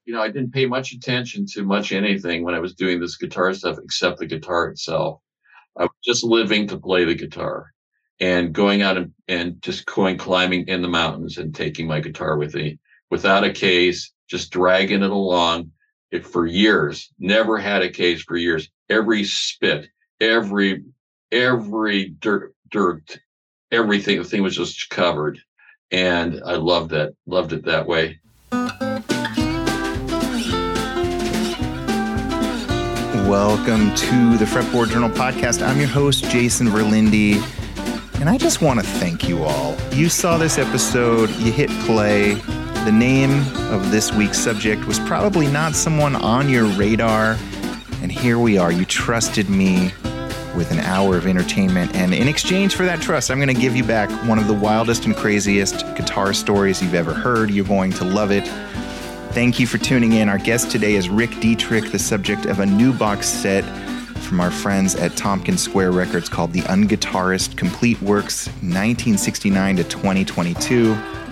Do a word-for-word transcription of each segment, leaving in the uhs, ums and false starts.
you know, I didn't pay much attention to much anything when I was doing this guitar stuff except the guitar itself. I was just living to play the guitar and going out and, and just going climbing in the mountains and taking my guitar with me without a case, just dragging it along it for years. Never had a case for years. Every spit, every every dirt, dirt, everything. The thing was just covered, and I loved that. Loved it that way. Welcome to the Fretboard Journal podcast. I'm your host, Jason Verlinde, and I just want to thank you all. You saw this episode, you hit play. The name of this week's subject was probably not someone on your radar, and here we are. You trusted me with an hour of entertainment, and in exchange for that trust, I'm going to give you back one of the wildest and craziest guitar stories you've ever heard. You're going to love it. Thank you for tuning in. Our guest today is Rick Dietrich, the subject of a new box set from our friends at Tompkins Square Records called The Unguitarist Complete Works nineteen sixty-nine to twenty twenty-two.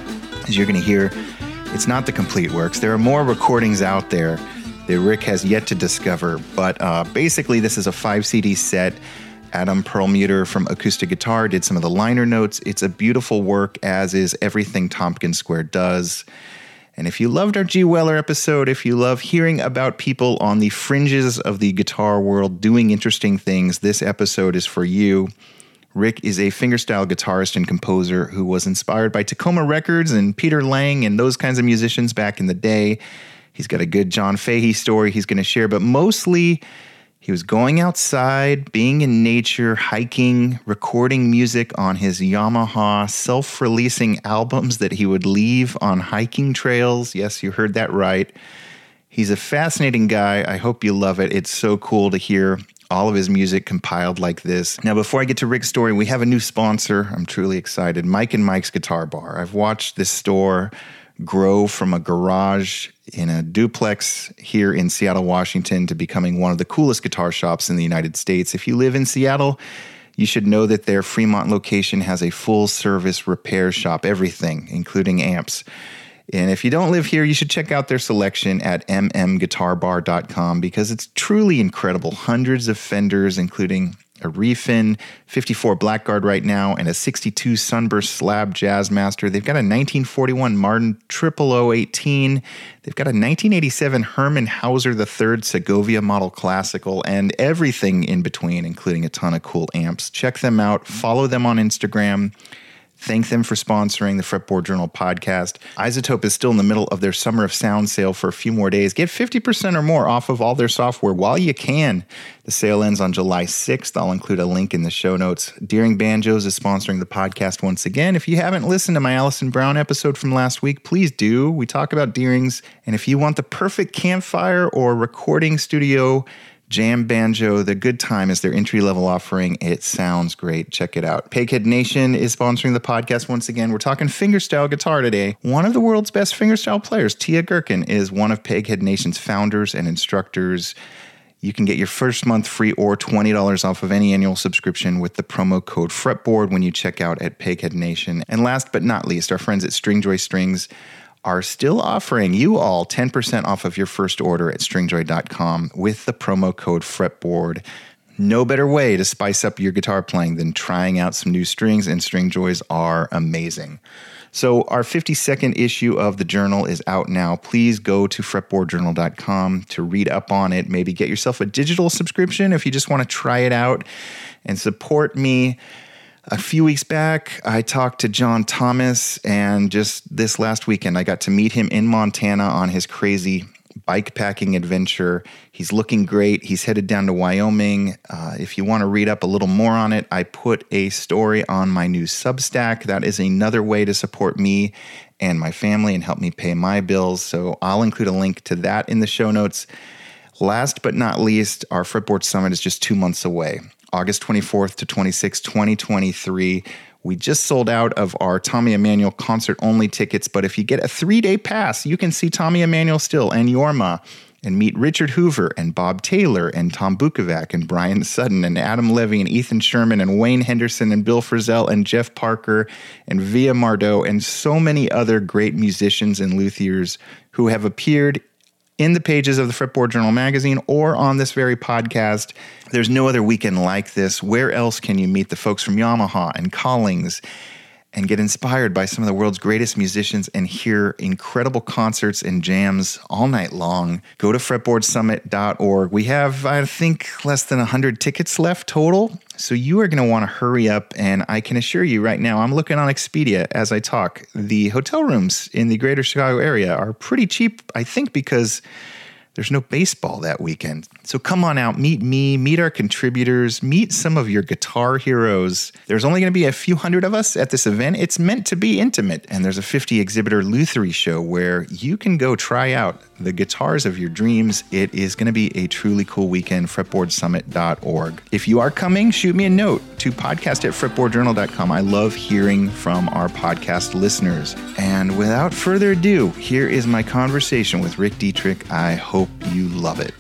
As you're going to hear, it's not the complete works. There are more recordings out there that Rick has yet to discover, but uh, basically this is a five C D set. Adam Perlmutter from Acoustic Guitar did some of the liner notes. It's a beautiful work, as is everything Tompkins Square does. And if you loved our G. Weller episode, if you love hearing about people on the fringes of the guitar world doing interesting things, this episode is for you. Rick is a fingerstyle guitarist and composer who was inspired by Tacoma Records and Peter Lang and those kinds of musicians back in the day. He's got a good John Fahey story he's going to share, but mostly he was going outside, being in nature, hiking, recording music on his Yamaha, self-releasing albums that he would leave on hiking trails. Yes, you heard that right. He's a fascinating guy. I hope you love it. It's so cool to hear all of his music compiled like this. Now, before I get to Rick's story, we have a new sponsor. I'm truly excited. Mike and Mike's Guitar Bar. I've watched this store grow from a garage in a duplex here in Seattle, Washington, to becoming one of the coolest guitar shops in the United States. If you live in Seattle, you should know that their Fremont location has a full-service repair shop, everything, including amps. And if you don't live here, you should check out their selection at m m guitar bar dot com because it's truly incredible. Hundreds of Fenders, including a Refin fifty-four Blackguard right now, and a sixty-two Sunburst Slab Jazzmaster. They've got a nineteen forty-one Martin triple oh eighteen. They've got a nineteen eighty-seven Herman Hauser the third Segovia Model Classical, and everything in between, including a ton of cool amps. Check them out. Follow them on Instagram. Thank them for sponsoring the Fretboard Journal podcast. iZotope is still in the middle of their Summer of Sound sale for a few more days. Get fifty percent or more off of all their software while you can. The sale ends on July sixth. I'll include a link in the show notes. Deering Banjos is sponsoring the podcast once again. If you haven't listened to my Allison Brown episode from last week, please do. We talk about Deerings. And if you want the perfect campfire or recording studio jam banjo, the Good Time is their entry-level offering. It sounds great. Check it out. Peghead Nation is sponsoring the podcast once again. We're talking fingerstyle guitar today. One of the world's best fingerstyle players, Tia Gherkin, is one of Peghead Nation's founders and instructors. You can get your first month free or twenty dollars off of any annual subscription with the promo code FRETBOARD when you check out at Peghead Nation. And last but not least, our friends at Stringjoy Strings are still offering you all ten percent off of your first order at stringjoy dot com with the promo code FRETBOARD. No better way to spice up your guitar playing than trying out some new strings, and Stringjoys are amazing. So our fifty-second issue of the journal is out now. Please go to fretboard journal dot com to read up on it. Maybe get yourself a digital subscription if you just want to try it out and support me. A few weeks back, I talked to John Thomas, and just this last weekend, I got to meet him in Montana on his crazy bike packing adventure. He's looking great. He's headed down to Wyoming. Uh, if you want to read up a little more on it, I put a story on my new Substack. That is another way to support me and my family and help me pay my bills. So I'll include a link to that in the show notes. Last but not least, our Fretboard Summit is just two months away. August twenty-fourth to twenty-sixth, twenty twenty-three. We just sold out of our Tommy Emmanuel concert-only tickets, but if you get a three-day pass, you can see Tommy Emmanuel still and Yorma and meet Richard Hoover and Bob Taylor and Tom Bukovac and Brian Sutton and Adam Levy and Ethan Sherman and Wayne Henderson and Bill Frisell and Jeff Parker and Via Mardot and so many other great musicians and luthiers who have appeared in the pages of the Fretboard Journal magazine or on this very podcast. There's no other weekend like this. Where else can you meet the folks from Yamaha and Collings and get inspired by some of the world's greatest musicians and hear incredible concerts and jams all night long? Go to fretboard summit dot org. We have, I think, less than one hundred tickets left total, so you are going to want to hurry up, and I can assure you right now, I'm looking on Expedia as I talk. The hotel rooms in the greater Chicago area are pretty cheap, I think, because there's no baseball that weekend. So come on out, meet me, meet our contributors, meet some of your guitar heroes. There's only going to be a few hundred of us at this event. It's meant to be intimate. And there's a fifty exhibitor Lutherie show where you can go try out the guitars of your dreams. It is going to be a truly cool weekend, fretboard summit dot org. If you are coming, shoot me a note to podcast at fretboard journal dot com. I love hearing from our podcast listeners. And without further ado, here is my conversation with Rick Dietrich. I hope you love it.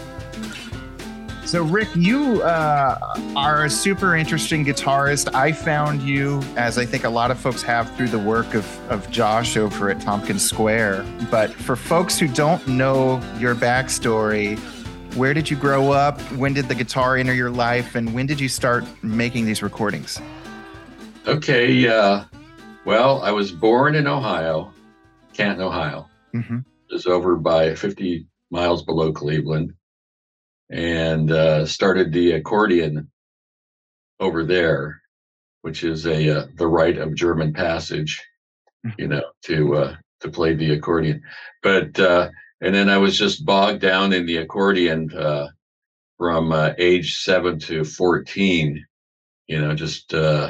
So, Rick, you uh, are a super interesting guitarist. I found you, as I think a lot of folks have, through the work of, of Josh over at Tompkins Square. But for folks who don't know your backstory, where did you grow up? When did the guitar enter your life? And when did you start making these recordings? Okay. Uh, well, I was born in Ohio, Canton, Ohio. Mm-hmm. It's over by fifty miles below Cleveland. And uh, started the accordion over there, which is a uh, the rite of German passage, you know, to uh, to play the accordion. But uh, and then I was just bogged down in the accordion uh, from uh, age seven to fourteen, you know, just uh,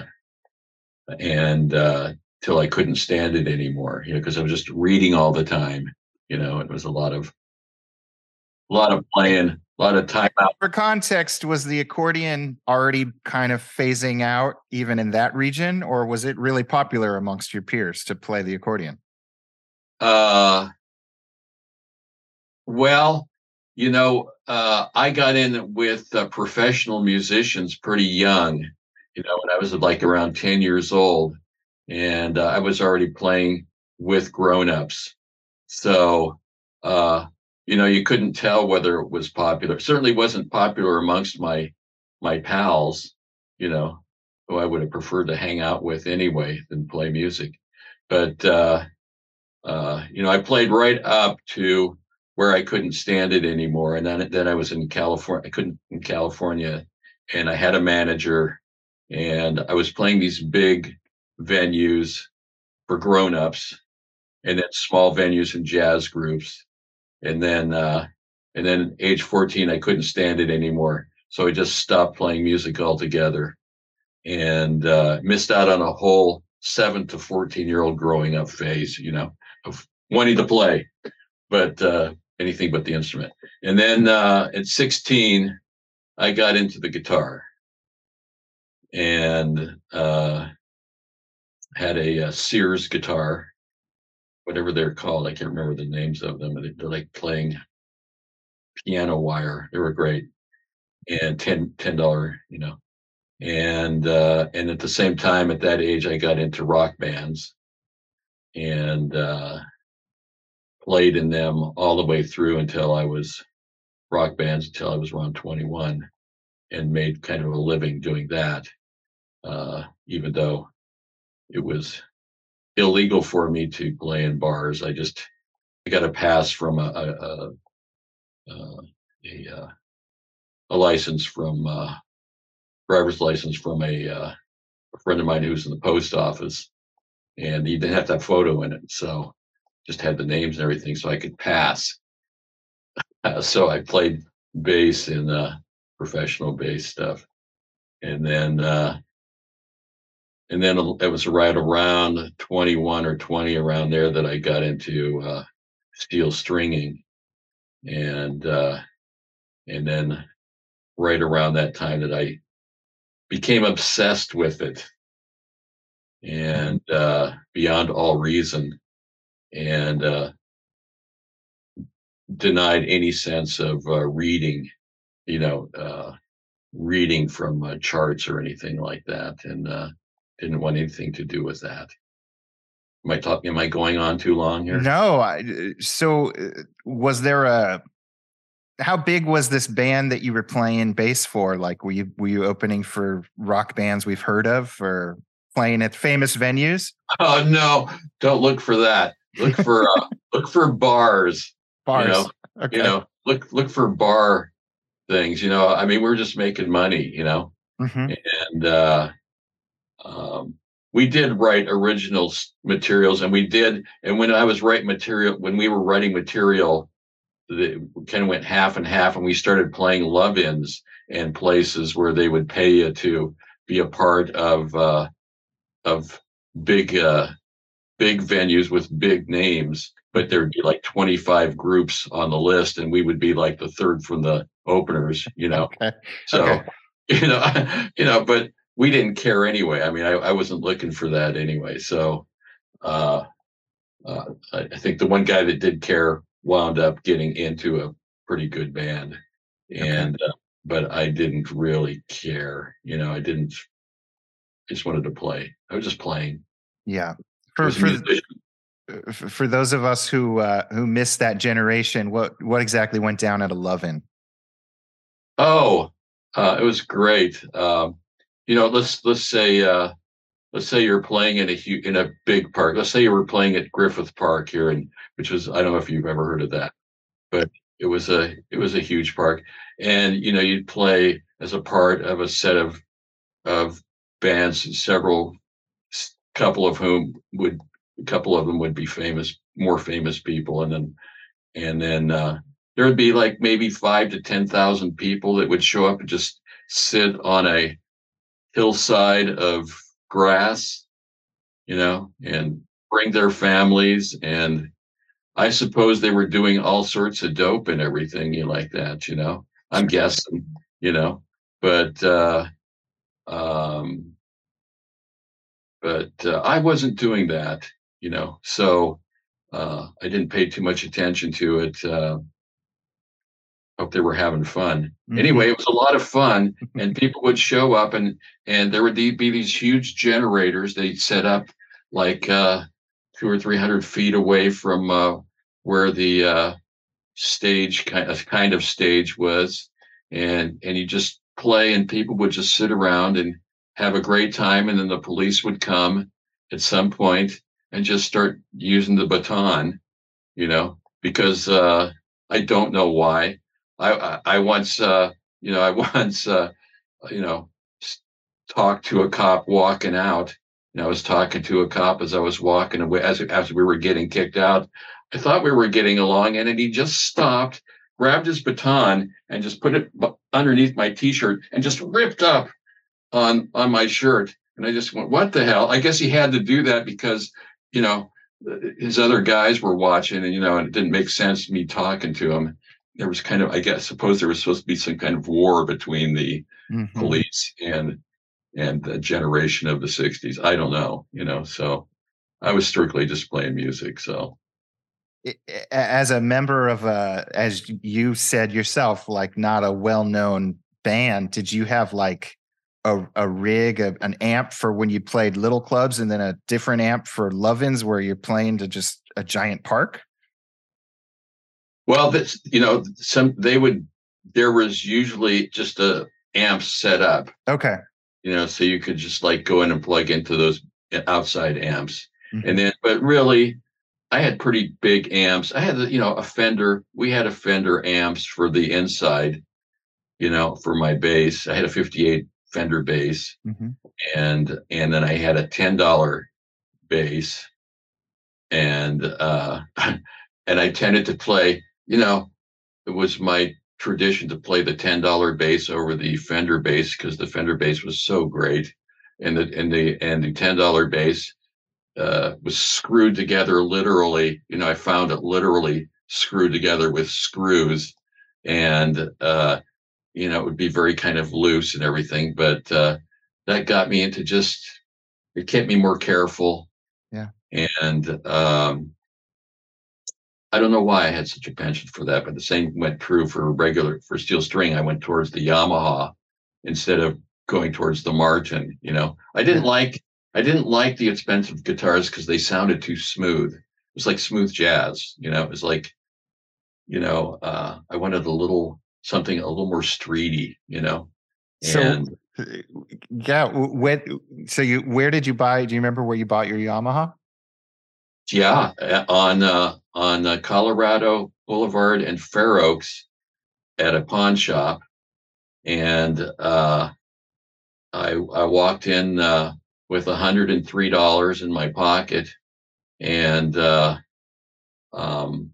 and uh, till I couldn't stand it anymore, you know, because I was just reading all the time, you know. It was a lot of a lot of playing. A lot of time out. For context, was the accordion already kind of phasing out even in that region, or was it really popular amongst your peers to play the accordion? Uh, well, you know, uh, I got in with uh, professional musicians pretty young, you know, when I was like around ten years old, and uh, I was already playing with grown-ups. So, uh, you know, you couldn't tell whether it was popular. It certainly wasn't popular amongst my my pals, you know, who I would have preferred to hang out with anyway than play music. But, uh, uh, you know, I played right up to where I couldn't stand it anymore. And then, then I was in California. I couldn't in California. And I had a manager. And I was playing these big venues for grown-ups and then small venues and jazz groups. And then, uh, and then age fourteen, I couldn't stand it anymore. So I just stopped playing music altogether and uh, missed out on a whole seven to fourteen year old growing up phase, you know, of wanting to play, but uh, anything but the instrument. And then uh, at sixteen, I got into the guitar and uh, had a, a Sears guitar, whatever they're called. I can't remember the names of them. They're like playing piano wire. They were great. And ten, ten dollars, you know. And uh, and at the same time, at that age, I got into rock bands and uh, played in them all the way through until I was rock bands until I was around twenty-one, and made kind of a living doing that, uh, even though it was illegal for me to play in bars. I just I got a pass from a a a, a, a, a license from uh, driver's license from a, uh, a friend of mine who was in the post office, and he didn't have that photo in it, so just had the names and everything, so I could pass. Uh, so I played bass in uh, professional bass stuff, and then uh, and then it was right around twenty-one or twenty around there that I got into uh, steel stringing, and uh, and then right around that time that I became obsessed with it, and uh, beyond all reason, and uh, denied any sense of uh, reading, you know, uh, reading from uh, charts or anything like that, and uh, didn't want anything to do with that. Am I talking? Am I going on too long here? No. I, so, uh, was there a? How big was this band that you were playing bass for? Like, were you were you opening for rock bands we've heard of, or playing at famous venues? Oh no! Don't look for that. Look for uh, look for bars. Bars. You know, Okay. you know, look look for bar things. You know, I mean, we're just making money. You know, Mm-hmm. and uh, um, we did write original s- materials, and we did. And when I was writing material, when we were writing material, the kind of went half and half, and we started playing love-ins and places where they would pay you to be a part of uh, of big uh, big venues with big names, but there'd be like twenty-five groups on the list, and we would be like the third from the openers, you know. Okay. So, Okay. you know, you know, but we didn't care anyway. I mean, I, I wasn't looking for that anyway. So, uh, uh, I, I think the one guy that did care wound up getting into a pretty good band, and uh, but I didn't really care. You know, I didn't. I just wanted to play. I was just playing. Yeah. I For was a for musician. f- for those of us who uh, who missed that generation, what what exactly went down at a Love-In? Oh, uh, it was great. Um, you know, let's let's say uh, let's say you're playing in a hu- in a big park. Let's say you were playing at Griffith Park here, and which was I don't know if you've ever heard of that, but it was a it was a huge park, and you know you'd play as a part of a set of of bands, several s- couple of whom would a couple of them would be famous, more famous people, and then and then uh, there would be like maybe five to ten thousand people that would show up and just sit on a hillside of grass, you know, and bring their families. And I suppose they were doing all sorts of dope and everything you like that, you know. I'm guessing, you know, but uh, um, but uh, I wasn't doing that, you know, so uh, I didn't pay too much attention to it. Uh, hope they were having fun. Mhm. Anyway, it was a lot of fun, and people would show up, and and there would be these huge generators they set up like uh, two or three hundred feet away from uh, where the uh, stage kind of kind of stage was, and and you just play, and people would just sit around and have a great time, and then the police would come at some point and just start using the baton, you know, because uh, I don't know why. I I, I once uh, you know I once uh, you know s- talked to a cop walking out. And I was talking to a cop as I was walking away as as we were getting kicked out. I thought we were getting along, and then he just stopped, grabbed his baton, and just put it bu- underneath my t-shirt and just ripped up on on my shirt. And I just went, "What the hell?" I guess he had to do that because you know his other guys were watching, and you know, and it didn't make sense me talking to him. There was kind of, I guess, suppose there was supposed to be some kind of war between the Mhm. police and and the generation of the sixties. I don't know, you know. So I was strictly just playing music. So I- I- As a member of a, as you said yourself, like not a well-known band, did you have like a, a rig, a, an amp for when you played little clubs, and then a different amp for Love-Ins where you're playing to just a giant park? well, that's you know, some they would there was usually just a amp set up, Okay. you know, so you could just like go in and plug into those outside amps. Mhm. And then, but really, I had pretty big amps. I had, you know, a Fender. We had a Fender amps for the inside, you know, for my bass. I had a fifty-eight Fender bass, Mhm. and and then I had a ten dollar bass, and uh, and I tended to play. You know, it was my tradition to play the ten dollar bass over the Fender bass because the Fender bass was so great, and the and the and the ten dollar bass uh, was screwed together literally. You know, I found it literally screwed together with screws, and uh, you know, it would be very kind of loose and everything. But uh, that got me into just it kept me more careful, Yeah. and um, I don't know why I had such a penchant for that, but the same went true for regular for steel string. I went towards the Yamaha instead of going towards the Martin. You know, I didn't Yeah. like I didn't like the expensive guitars because they sounded too smooth. It was like smooth jazz, you know. It was like, you know, uh, I wanted a little something a little more streety, you know. So, And yeah, when so you where did you buy? Do you remember where you bought your Yamaha? yeah, uh, on uh, on uh, Colorado Boulevard and Fair Oaks at a pawn shop, and uh, I I walked in uh, with a hundred and three dollars in my pocket, and uh, um,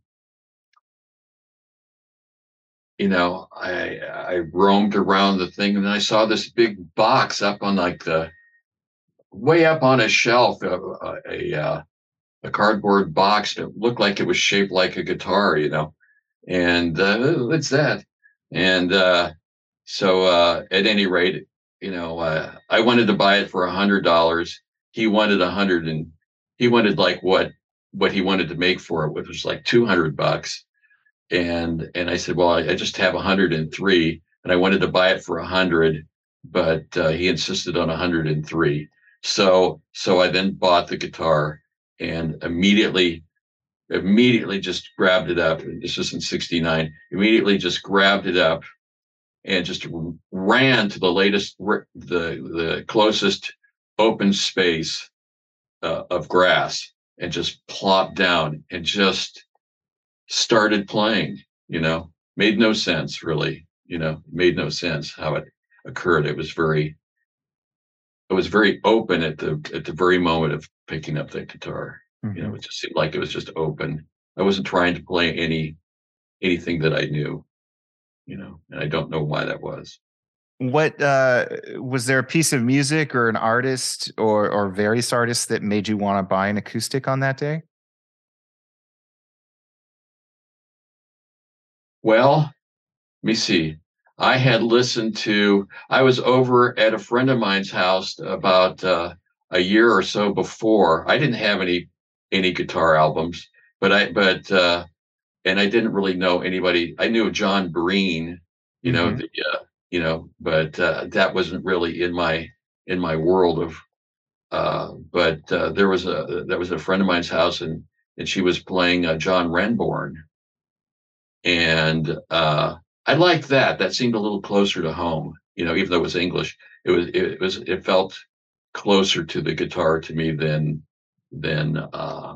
you know, I I roamed around the thing, and I saw this big box up on like the way up on a shelf, a a, a, uh, a cardboard box that looked like it was shaped like a guitar, you know. And uh, what's that? And uh, so uh, at any rate, you know, uh, I wanted to buy it for a hundred dollars. He wanted a hundred, and he wanted like what what he wanted to make for it, which was like two hundred bucks. And and I said, well, I, I just have a hundred and three, and I wanted to buy it for a hundred, but uh, he insisted on a hundred and three. So so I then bought the guitar and immediately immediately just grabbed it up. This was in sixty-nine. Immediately just grabbed it up and just ran to the latest, the the closest open space uh, of grass and just plopped down and just started playing. You know, made no sense really. You know, made no sense how it occurred. It was very, it was very open at the at the very moment of picking up the guitar. Mm-hmm. You know, it just seemed like it was just open. I wasn't trying to play any anything that I knew, you know, and I don't know why that was. What uh, was there a piece of music or an artist or or various artists that made you want to buy an acoustic on that day? Well, let me see. I had listened to. I was over at a friend of mine's house about uh, a year or so before. I didn't have any any guitar albums, but I but uh, and I didn't really know anybody. I knew John Breen, you know, mm-hmm. the uh, you know, but uh, that wasn't really in my in my world of. Uh, but uh, there was a there was a friend of mine's house, and and she was playing uh, John Renbourn, and uh, I liked that. That seemed a little closer to home, you know, even though it was English. It was it was it felt closer to the guitar to me than than. Uh,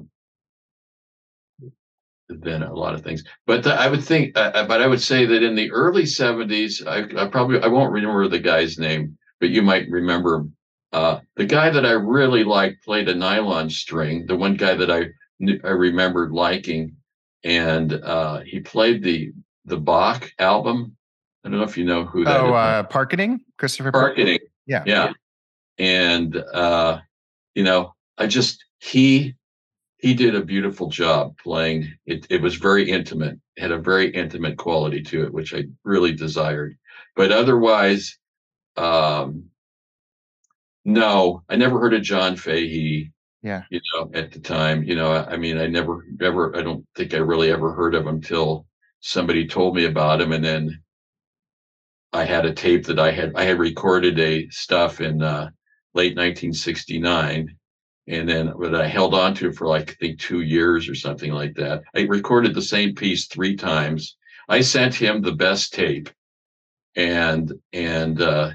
than a lot of things, but the, I would think, uh, but I would say that in the early seventies, I, I probably I won't remember the guy's name, but you might remember uh, the guy that I really liked played a nylon string. The one guy that I I remembered liking, and uh, he played the the Bach album. I don't know if you know who that oh, is. Oh, uh, Parkening, Christopher Parkening. Yeah, yeah, and uh, you know, I just he. He did a beautiful job playing. It, it was very intimate, had a very intimate quality to it, which I really desired. But otherwise, um, no, I never heard of John Fahey. Yeah. You know, at the time, you know, I, I mean, I never, never, I don't think I really ever heard of him till somebody told me about him. And then I had a tape that I had, I had recorded a stuff in uh, late nineteen sixty-nine. And then, but I held on to it for like, I think two years or something like that. I recorded the same piece three times. I sent him the best tape, and and uh,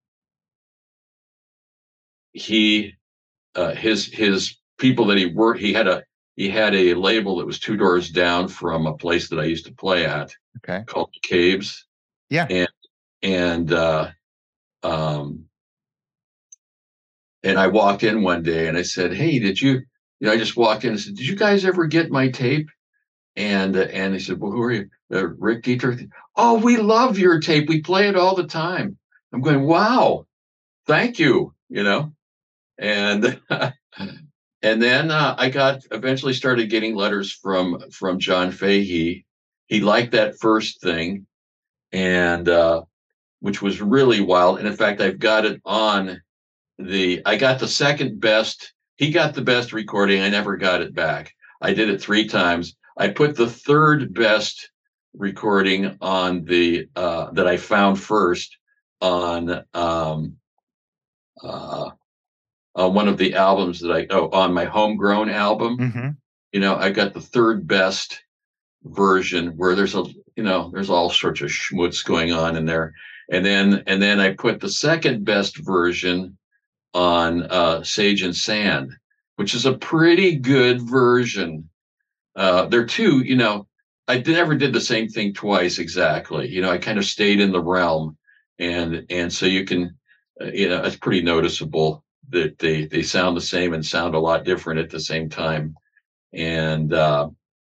he, uh, his his people that he worked, he had a he had a label that was two doors down from a place that I used to play at, okay, called the Caves. Yeah, and and uh, um. And I walked in one day and I said, "Hey, did you?" You know, I just walked in and said, "Did you guys ever get my tape?" And uh, and they said, "Well, who are you?" Uh, Rick Dietrich. "Oh, we love your tape. We play it all the time." I'm going, "Wow, thank you." You know, and and then uh, I got eventually started getting letters from from John Fahey. He liked that first thing, and uh, which was really wild. And in fact, I've got it on. The I got the second best. He got the best recording. I never got it back. I did it three times. I put the third best recording on the uh, that I found first on um, uh, uh, one of the albums that I, oh, on my homegrown album, Mm-hmm. you know, I got the third best version where there's a, you know, there's all sorts of schmutz going on in there. And then, and then I put the second best version on uh, Sage and Sand, which is a pretty good version. Uh, they're two, you know, I did, never did the same thing twice exactly. You know, I kind of stayed in the realm, and and so you can, uh, you know, it's pretty noticeable that they they sound the same and sound a lot different at the same time. And uh,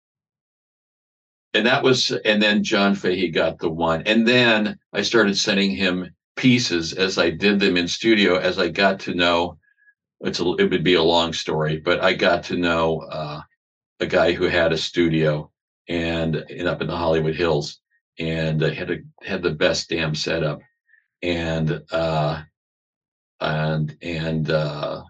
and that was, and then John Fahey got the one, and then I started sending him pieces as I did them in studio. As I got to know, it's a, it would be a long story, but I got to know uh, a guy who had a studio and, and up in the Hollywood Hills, and uh, had a had the best damn setup, and uh, and and uh,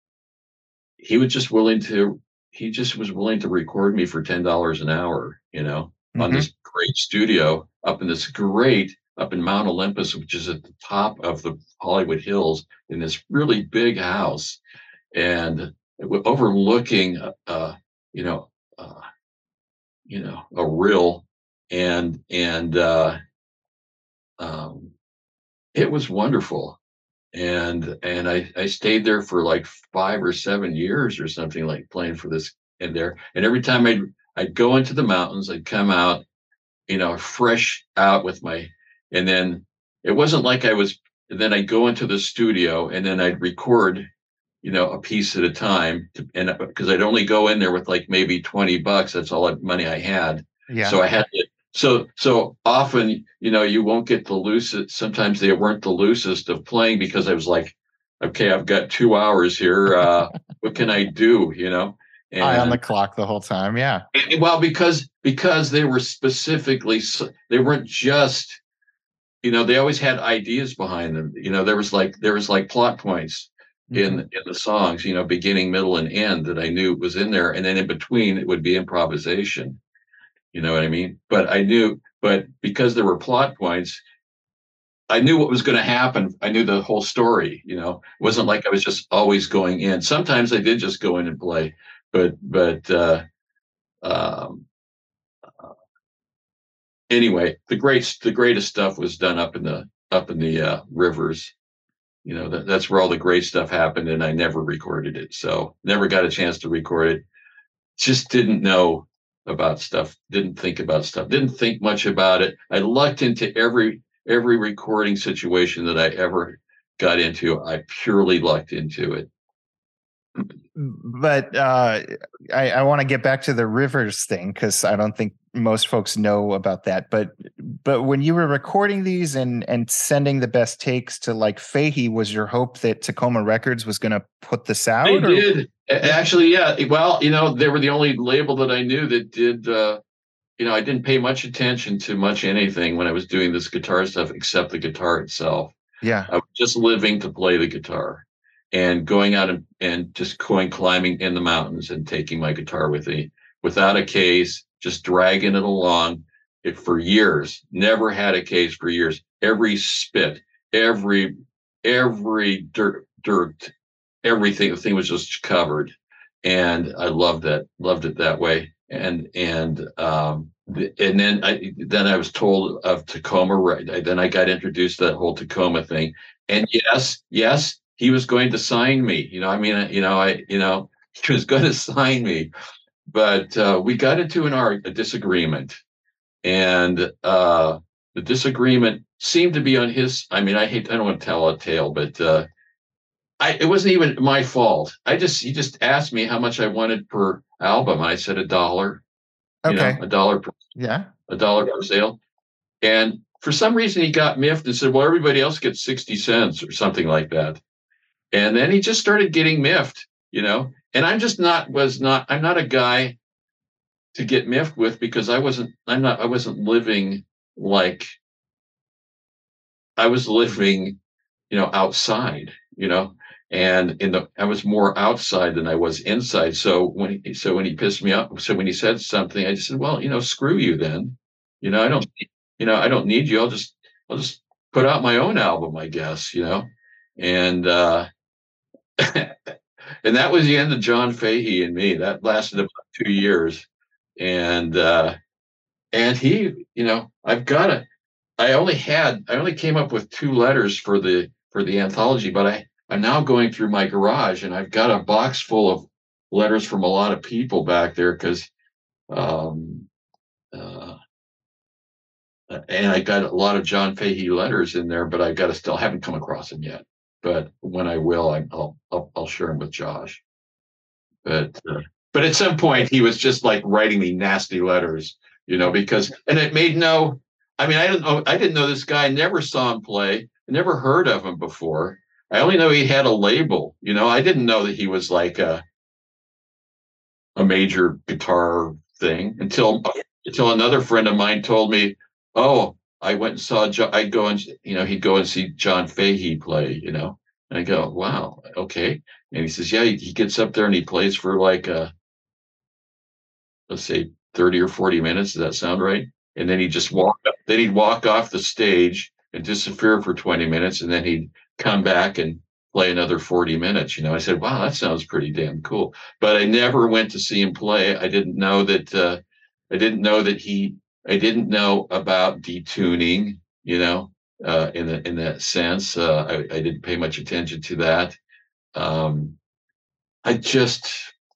he was just willing to. He just was willing to record me for ten dollars an hour, you know, mm-hmm. on this great studio up in this great, up in Mount Olympus, which is at the top of the Hollywood Hills, in this really big house, and overlooking, uh, you know, uh, you know, a rill, and and uh, um, it was wonderful. And and I, I stayed there for like five or seven years or something, like playing for this and there. And every time I'd I'd go into the mountains, I'd come out, you know, fresh out with my, and then it wasn't like I was, then I'd go into the studio and then I'd record, you know, a piece at a time. To, and because I'd only go in there with like maybe twenty bucks, that's all the money I had. Yeah. So I had to, So so often, you know, you won't get the loosest. Sometimes they weren't the loosest of playing because I was like, okay, I've got two hours here. Uh, what can I do? You know, and, eye on the clock the whole time. Yeah. And, well, because because they were specifically, they weren't just, you know, they always had ideas behind them. You know, there was like there was like plot points mm-hmm. in in the songs. You know, beginning, middle, and end that I knew was in there, and then in between it would be improvisation. You know what I mean? But I knew, but because there were plot points, I knew what was going to happen. I knew the whole story, you know. It wasn't like I was just always going in. Sometimes I did just go in and play, but, but, uh, um, uh, anyway, the great, the greatest stuff was done up in the, up in the, uh, rivers. You know, that, that's where all the great stuff happened, and I never recorded it. So never got a chance to record it. Just didn't know about stuff, didn't think about stuff, didn't think much about it. I lucked into every every recording situation that I ever got into. I purely lucked into it. But uh, I, I want to get back to the rivers thing, because I don't think most folks know about that. But but when you were recording these and and sending the best takes to like Fahey, was your hope that Tacoma Records was going to put this out? They or? did. Actually, yeah. Well, you know, they were the only label that I knew that did, uh, you know, I didn't pay much attention to much anything when I was doing this guitar stuff except the guitar itself. Yeah. I was just living to play the guitar and going out and, and just going climbing in the mountains and taking my guitar with me without a case, just dragging it along it for years. Never had a case for years. Every spit, every, every dirt, dirt, everything, the thing was just covered, and I loved that, loved it that way. And and um, and then I then I was told of Tacoma. Right, then I got introduced to that whole Tacoma thing. And yes, yes, he was going to sign me. You know, I mean, you know, I you know he was going to sign me, but uh, we got into an art a disagreement, and uh, the disagreement seemed to be on his. I mean, I hate, I don't want to tell a tale, but. Uh, I, it wasn't even my fault. I just, he just asked me how much I wanted per album. I said a dollar, okay, you know, a dollar, per, yeah, a dollar per sale. And for some reason he got miffed and said, well, everybody else gets sixty cents or something like that. And then he just started getting miffed, you know, and I'm just not, was not, I'm not a guy to get miffed with, because I wasn't, I'm not, I wasn't living like I was living, you know, outside, you know. And in the, I was more outside than I was inside. So when he, so when he pissed me off, so when he said something, I just said, well, you know, screw you then. You know, I don't, you know, I don't need you. I'll just, I'll just put out my own album, I guess, you know. And, uh, and that was the end of John Fahey and me. That lasted about two years. And, uh, and he, you know, I've got it. I only had, I only came up with two letters for the, for the anthology, but I, I'm now going through my garage and I've got a box full of letters from a lot of people back there. Cause, um, uh, and I got a lot of John Fahey letters in there, but I got to still haven't come across them yet. But when I will, I, I'll, I'll, I'll share them with Josh. But, uh, but at some point he was just like writing me nasty letters, you know, because, and it made no, I mean, I didn't know, I didn't know this guy, never saw him play, I never heard of him before. I only know he had a label, you know, I didn't know that he was like a, a major guitar thing until, until another friend of mine told me, oh, I went and saw, John, I'd go and, you know, he'd go and see John Fahey play, you know, and I go, wow, okay. And he says, yeah, he, he gets up there and he plays for like, uh, let's say thirty or forty minutes. Does that sound right? And then he just walk up, then he'd walk off the stage and disappear for twenty minutes. And then he'd come back and play another forty minutes. You know, I said, wow, that sounds pretty damn cool. But I never went to see him play. I didn't know that, uh, I didn't know that he, I didn't know about detuning, you know, uh, in the, in that sense. Uh, I, I didn't pay much attention to that. Um, I just,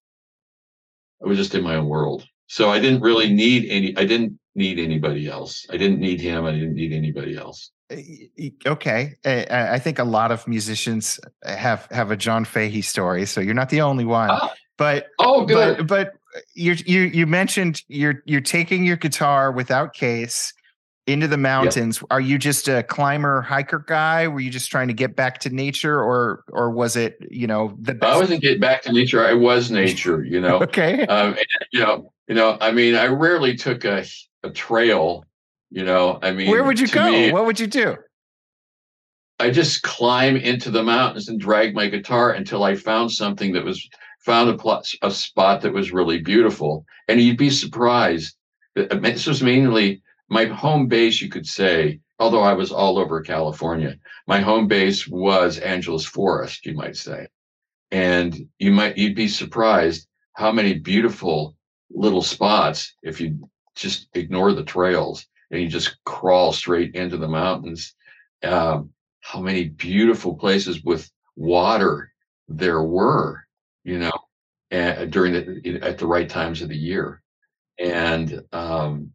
I was just in my own world. So I didn't really need any, I didn't need anybody else. I didn't need him. I didn't need anybody else. Okay. I, I think a lot of musicians have, have a John Fahey story. So you're not the only one, ah. but, oh, good. but, but you you you mentioned you're you're taking your guitar without case into the mountains. Yep. Are you just a climber hiker guy? Were you just trying to get back to nature, or or was it, you know, the best? I wasn't getting back to nature. I was nature, you know. Okay. Um, and, you know, you know. I mean, I rarely took a a trail. You know, I mean, where would you go? Me, what would you do? I just climb into the mountains and drag my guitar until I found something that was. Found a, pl- a spot that was really beautiful. And you'd be surprised. This was mainly my home base, you could say, although I was all over California. My home base was Angeles Forest, you might say. And you might, you'd be surprised how many beautiful little spots, if you just ignore the trails and you just crawl straight into the mountains, um, how many beautiful places with water there were. You know, and during the at the right times of the year, and um,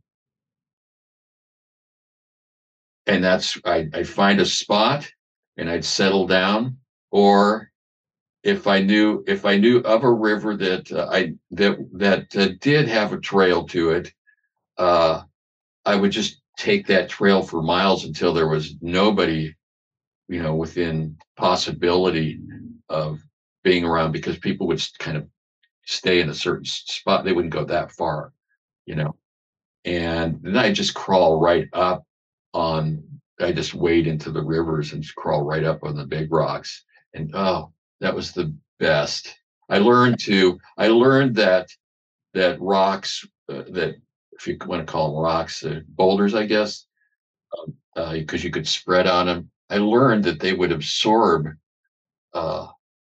and that's I I find a spot and I'd settle down, or if I knew if I knew of a river that uh, I that that uh, did have a trail to it, uh, I would just take that trail for miles until there was nobody, you know, within possibility of being around, because people would kind of stay in a certain spot. They wouldn't go that far, you know, and then I just crawl right up on, I just wade into the rivers and just crawl right up on the big rocks. And, oh, that was the best. I learned to, I learned that, that rocks, uh, that if you want to call them rocks, uh, boulders, I guess, um, uh, because you could spread on them. I learned that they would absorb, uh,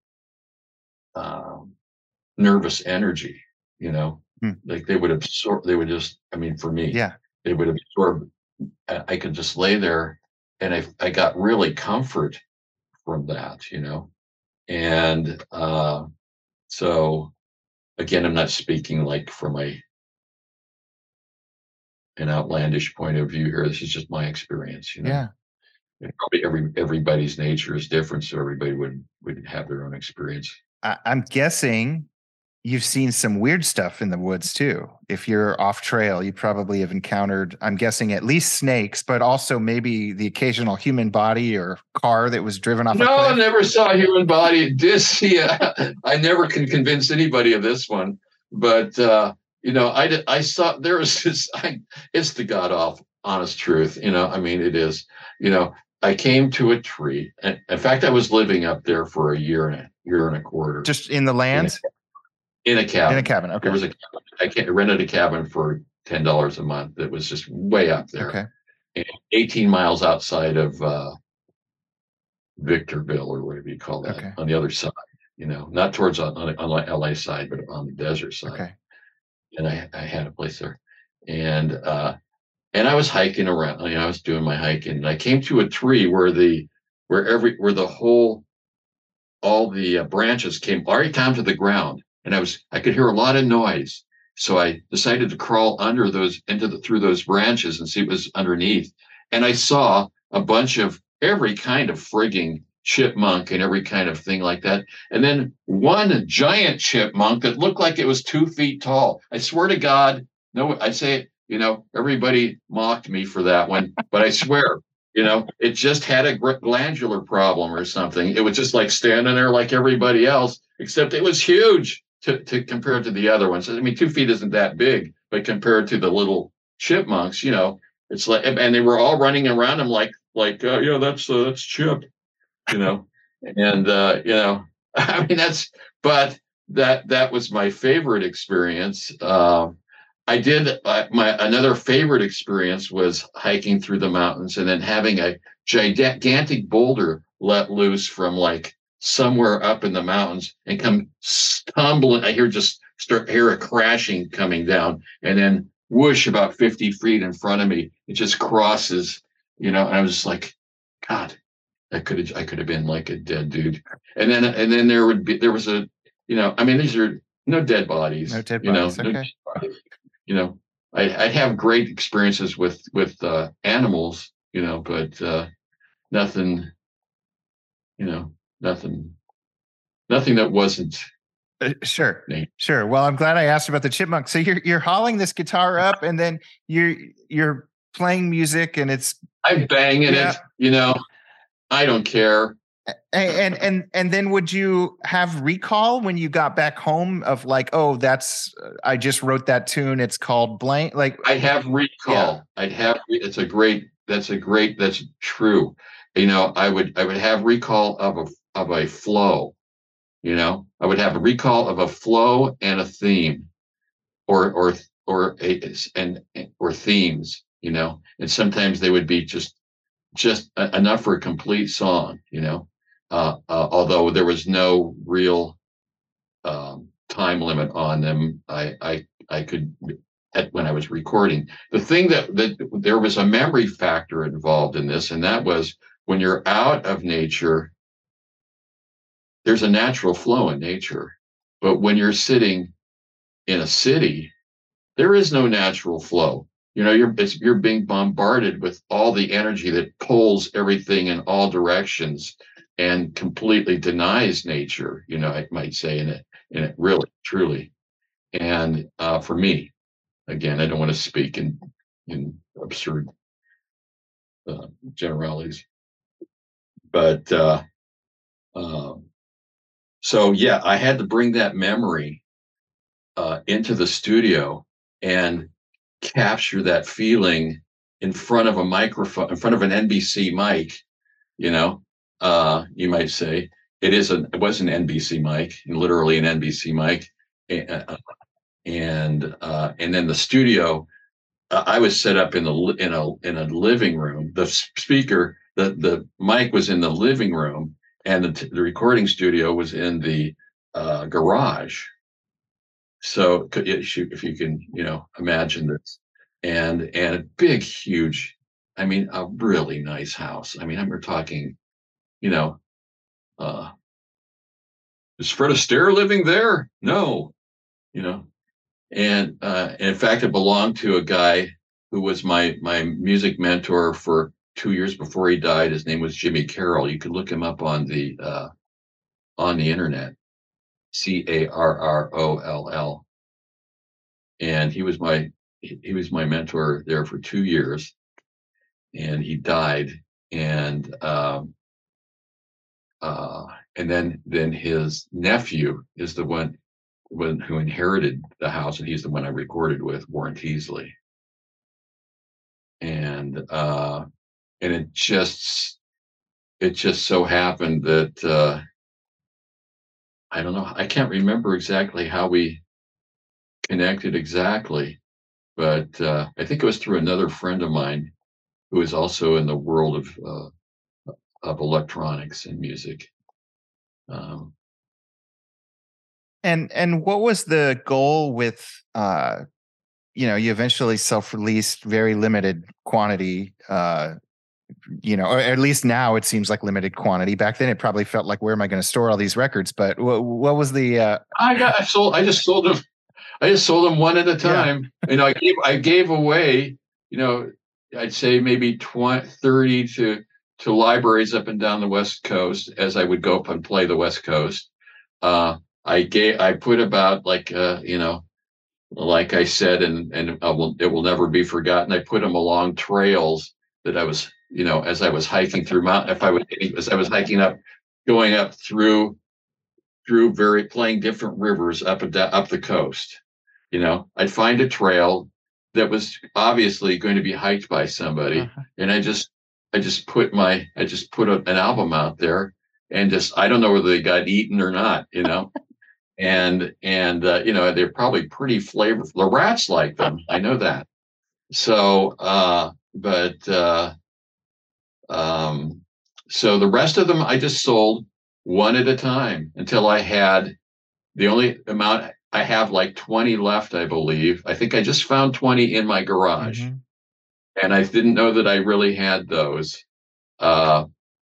Um, nervous energy, you know, hmm. like they would absorb, they would just, I mean, for me, yeah, they would absorb. I, I could just lay there and I, I got really comfort from that, you know, and uh, so again, I'm not speaking like from a an outlandish point of view here. This is just my experience, you know. Yeah. And probably every everybody's nature is different, so everybody would would have their own experience. I'm guessing you've seen some weird stuff in the woods too. If you're off trail, you probably have encountered, I'm guessing, at least snakes, but also maybe the occasional human body or car that was driven off. No, I never saw a human body. This, yeah, I never can convince anybody of this one. But uh, you know, I I saw there was this. I, it's the god awful honest truth. You know, I mean, it is. You know, I came to a tree, and in fact, I was living up there for a year and a year and a quarter. Just in the land? In a, in a cabin. In a cabin, okay. There was a I can't, rented a cabin for ten dollars a month. That was just way up there. Okay. And eighteen miles outside of uh, Victorville, or whatever you call that, okay. on the other side. you know, not towards on, on the on the L A side, but on the desert side. Okay. And I, I had a place there. And uh and I was hiking around, you know, I was doing my hiking, and I came to a tree where the where every where the whole all the uh, branches came already down to the ground, and I was I could hear a lot of noise. So I decided to crawl under those into the through those branches and see what was underneath. And I saw a bunch of every kind of frigging chipmunk and every kind of thing like that. And then one giant chipmunk that looked like it was two feet tall. I swear to God, no, I say it, you know, everybody mocked me for that one, but I swear, you know, it just had a glandular problem or something. It was just like standing there like everybody else, except it was huge to, to compare to the other ones. I mean, two feet isn't that big, but compared to the little chipmunks, you know, it's like, and they were all running around him like, like, uh, you know, that's, uh, that's Chip, you know, and, uh, you know, I mean, that's, but that, that was my favorite experience. Uh, I did uh, my another favorite experience was hiking through the mountains and then having a gigantic boulder let loose from like somewhere up in the mountains and come stumbling. I hear just start hear a crashing coming down, and then whoosh about fifty feet in front of me, it just crosses, you know. And I was just like, God, I could have I could have been like a dead dude. And then and then there would be there was a, you know, I mean, these are no dead bodies, No dead you bodies. know, no Okay. dead bodies. You know, I, I have great experiences with with uh, animals, you know, but uh, nothing, you know, nothing, nothing that wasn't. Uh, sure, nature. sure. Well, I'm glad I asked about the chipmunk. So you're you're hauling this guitar up, and then you're you're playing music, and it's I'm banging Yeah. it, you know. I don't care. and and and then would you have recall when you got back home of like, oh, that's I just wrote that tune. It's called blank. Like I have recall. Yeah. I'd have. It's a great. That's a great. That's true. You know, I would. I would have recall of a of a flow. You know, I would have a recall of a flow and a theme, or or or a and or themes. You know, and sometimes they would be just just enough for a complete song. You know, uh, uh, although there was no real um, time limit on them, I I I could. At, when I was recording, the thing that that there was a memory factor involved in this, and that was when you're out of nature, there's a natural flow in nature, but when you're sitting in a city, there is no natural flow. You know, you're it's, you're being bombarded with all the energy that pulls everything in all directions and completely denies nature. You know, I might say in it, in it really, truly, and uh, for me. Again, I don't want to speak in in absurd uh, generalities, but uh, uh, so yeah, I had to bring that memory uh, into the studio and capture that feeling in front of a microphone, in front of an N B C mic. You know, uh, you might say it is a it was an N B C mic, literally an N B C mic, and and uh, and then the studio. Uh, I was set up in a in a in a living room. The speaker, the the mic was in the living room, and the, the recording studio was in the uh, garage. So, if you can, you know, imagine this, and and a big, huge, I mean, a really nice house. I mean, we're talking, you know, uh, is Fred Astaire living there? No, you know. And, uh, and in fact, it belonged to a guy who was my my music mentor for two years before he died. His name was Jimmy Carroll. You could look him up on the uh, on the internet, C A R R O L L. And he was my he was my mentor there for two years, and he died. And um, uh, and then then his nephew is the one. When, who inherited the house, and he's the one I recorded with, Warren Teasley. And uh, and it just it just so happened that uh, I don't know, I can't remember exactly how we connected exactly, but uh, I think it was through another friend of mine who is also in the world of uh, of electronics and music. Um, And and what was the goal with uh you know, you eventually self-released very limited quantity, uh you know, or at least now it seems like limited quantity. Back then it probably felt like, where am I going to store all these records? But what, what was the uh I got I sold I just sold them I just sold them one at a time. Yeah. You know, I gave I gave away, you know, I'd say maybe twenty, thirty to to libraries up and down the West Coast as I would go up and play the West Coast. Uh, I gave I put about like uh, you know, like I said, and and I will, it will never be forgotten. I put them along trails that I was, you know, as I was hiking through mountain. If I was as I was hiking up, going up through through very playing different rivers up and down, up the coast. You know, I'd find a trail that was obviously going to be hiked by somebody, uh-huh. and I just, I just put my, I just put a, an album out there, and just, I don't know whether they got eaten or not, you know, and and uh, you know, they're probably pretty flavorful. The rats like them, I know that. So, uh, but uh, um, so the rest of them I just sold one at a time until I had the only amount. I have like twenty left, I believe. I think I just found twenty in my garage. Mm-hmm. And I didn't know that I really had those. Uh,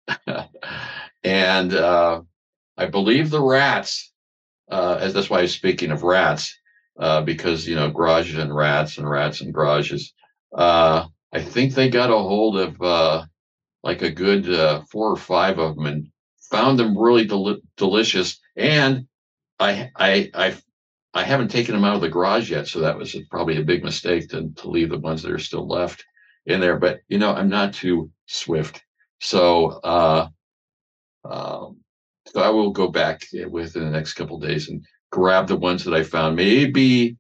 and uh, I believe the rats, uh, as that's why I'm speaking of rats, uh, because, you know, garages and rats and rats and garages. Uh, I think they got a hold of uh, like a good uh, four or five of them and found them really del- delicious. And I, I, I, I haven't taken them out of the garage yet, so that was probably a big mistake to, to leave the ones that are still left in there. But, you know, I'm not too swift. So, uh, um, so I will go back within the next couple of days and grab the ones that I found. Maybe,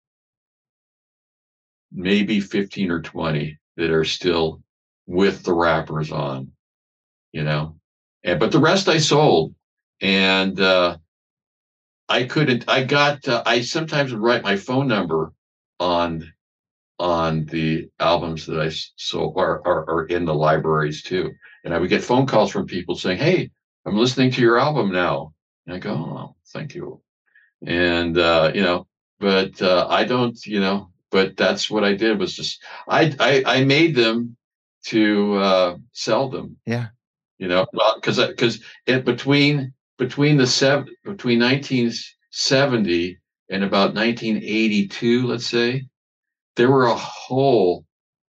maybe fifteen or twenty that are still with the wrappers on, you know. And, but the rest I sold. And, uh, I couldn't, I got, uh, I sometimes would write my phone number on, on the albums that I sold or, or, or in the libraries too. And I would get phone calls from people saying, "Hey, I'm listening to your album now." And I go, "Oh, thank you." And, uh, you know, but, uh, I don't, you know, but that's what I did was just, I, I, I made them to, uh, sell them. Yeah. You know, well, cause, cause it between, Between the seven, between nineteen seventy and about nineteen eighty-two, let's say, there were a whole,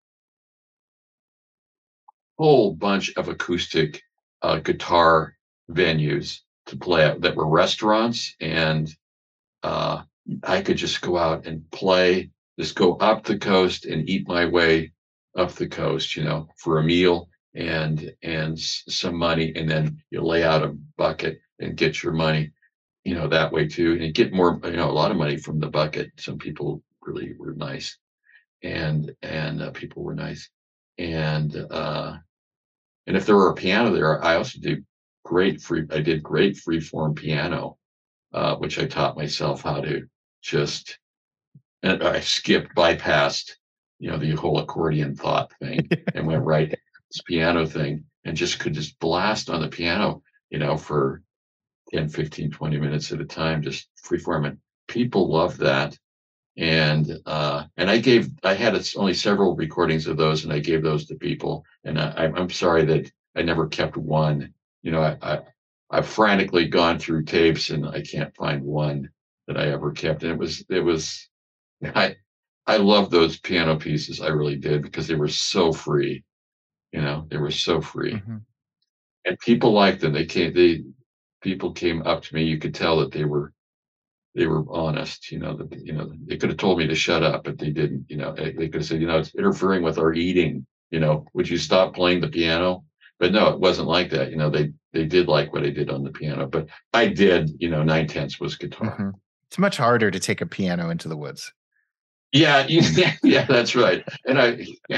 whole bunch of acoustic uh, guitar venues to play at that were restaurants, and uh, I could just go out and play, just go up the coast and eat my way up the coast, you know, for a meal and and some money, and then you lay out a bucket and get your money, you know, that way too. And you get more, you know, a lot of money from the bucket. Some people really were nice, and, and uh, people were nice. And, uh, and if there were a piano there, I also did great free, I did great free form piano, uh, which I taught myself how to just, and I skipped, bypassed, you know, the whole accordion thought thing and went right to this piano thing and just could just blast on the piano, you know, for ten, fifteen, twenty minutes at a time, just freeform it. People love that. And, uh, and I gave, I had only several recordings of those and I gave those to people. And I, I'm sorry that I never kept one. You know, I, I, I've frantically gone through tapes and I can't find one that I ever kept. And it was, it was, I, I love those piano pieces. I really did, because they were so free, you know, they were so free. Mm-hmm. And people liked them. They came, they, people came up to me. You could tell that they were, they were honest, you know, that, you know, they could have told me to shut up, but they didn't, you know, they, they could have said, you know, it's interfering with our eating, you know, would you stop playing the piano? But no, it wasn't like that. You know, they, they did like what I did on the piano, but I did, you know, nine tenths was guitar. Mm-hmm. It's much harder to take a piano into the woods. Yeah. Yeah, yeah, that's right. And I, yeah.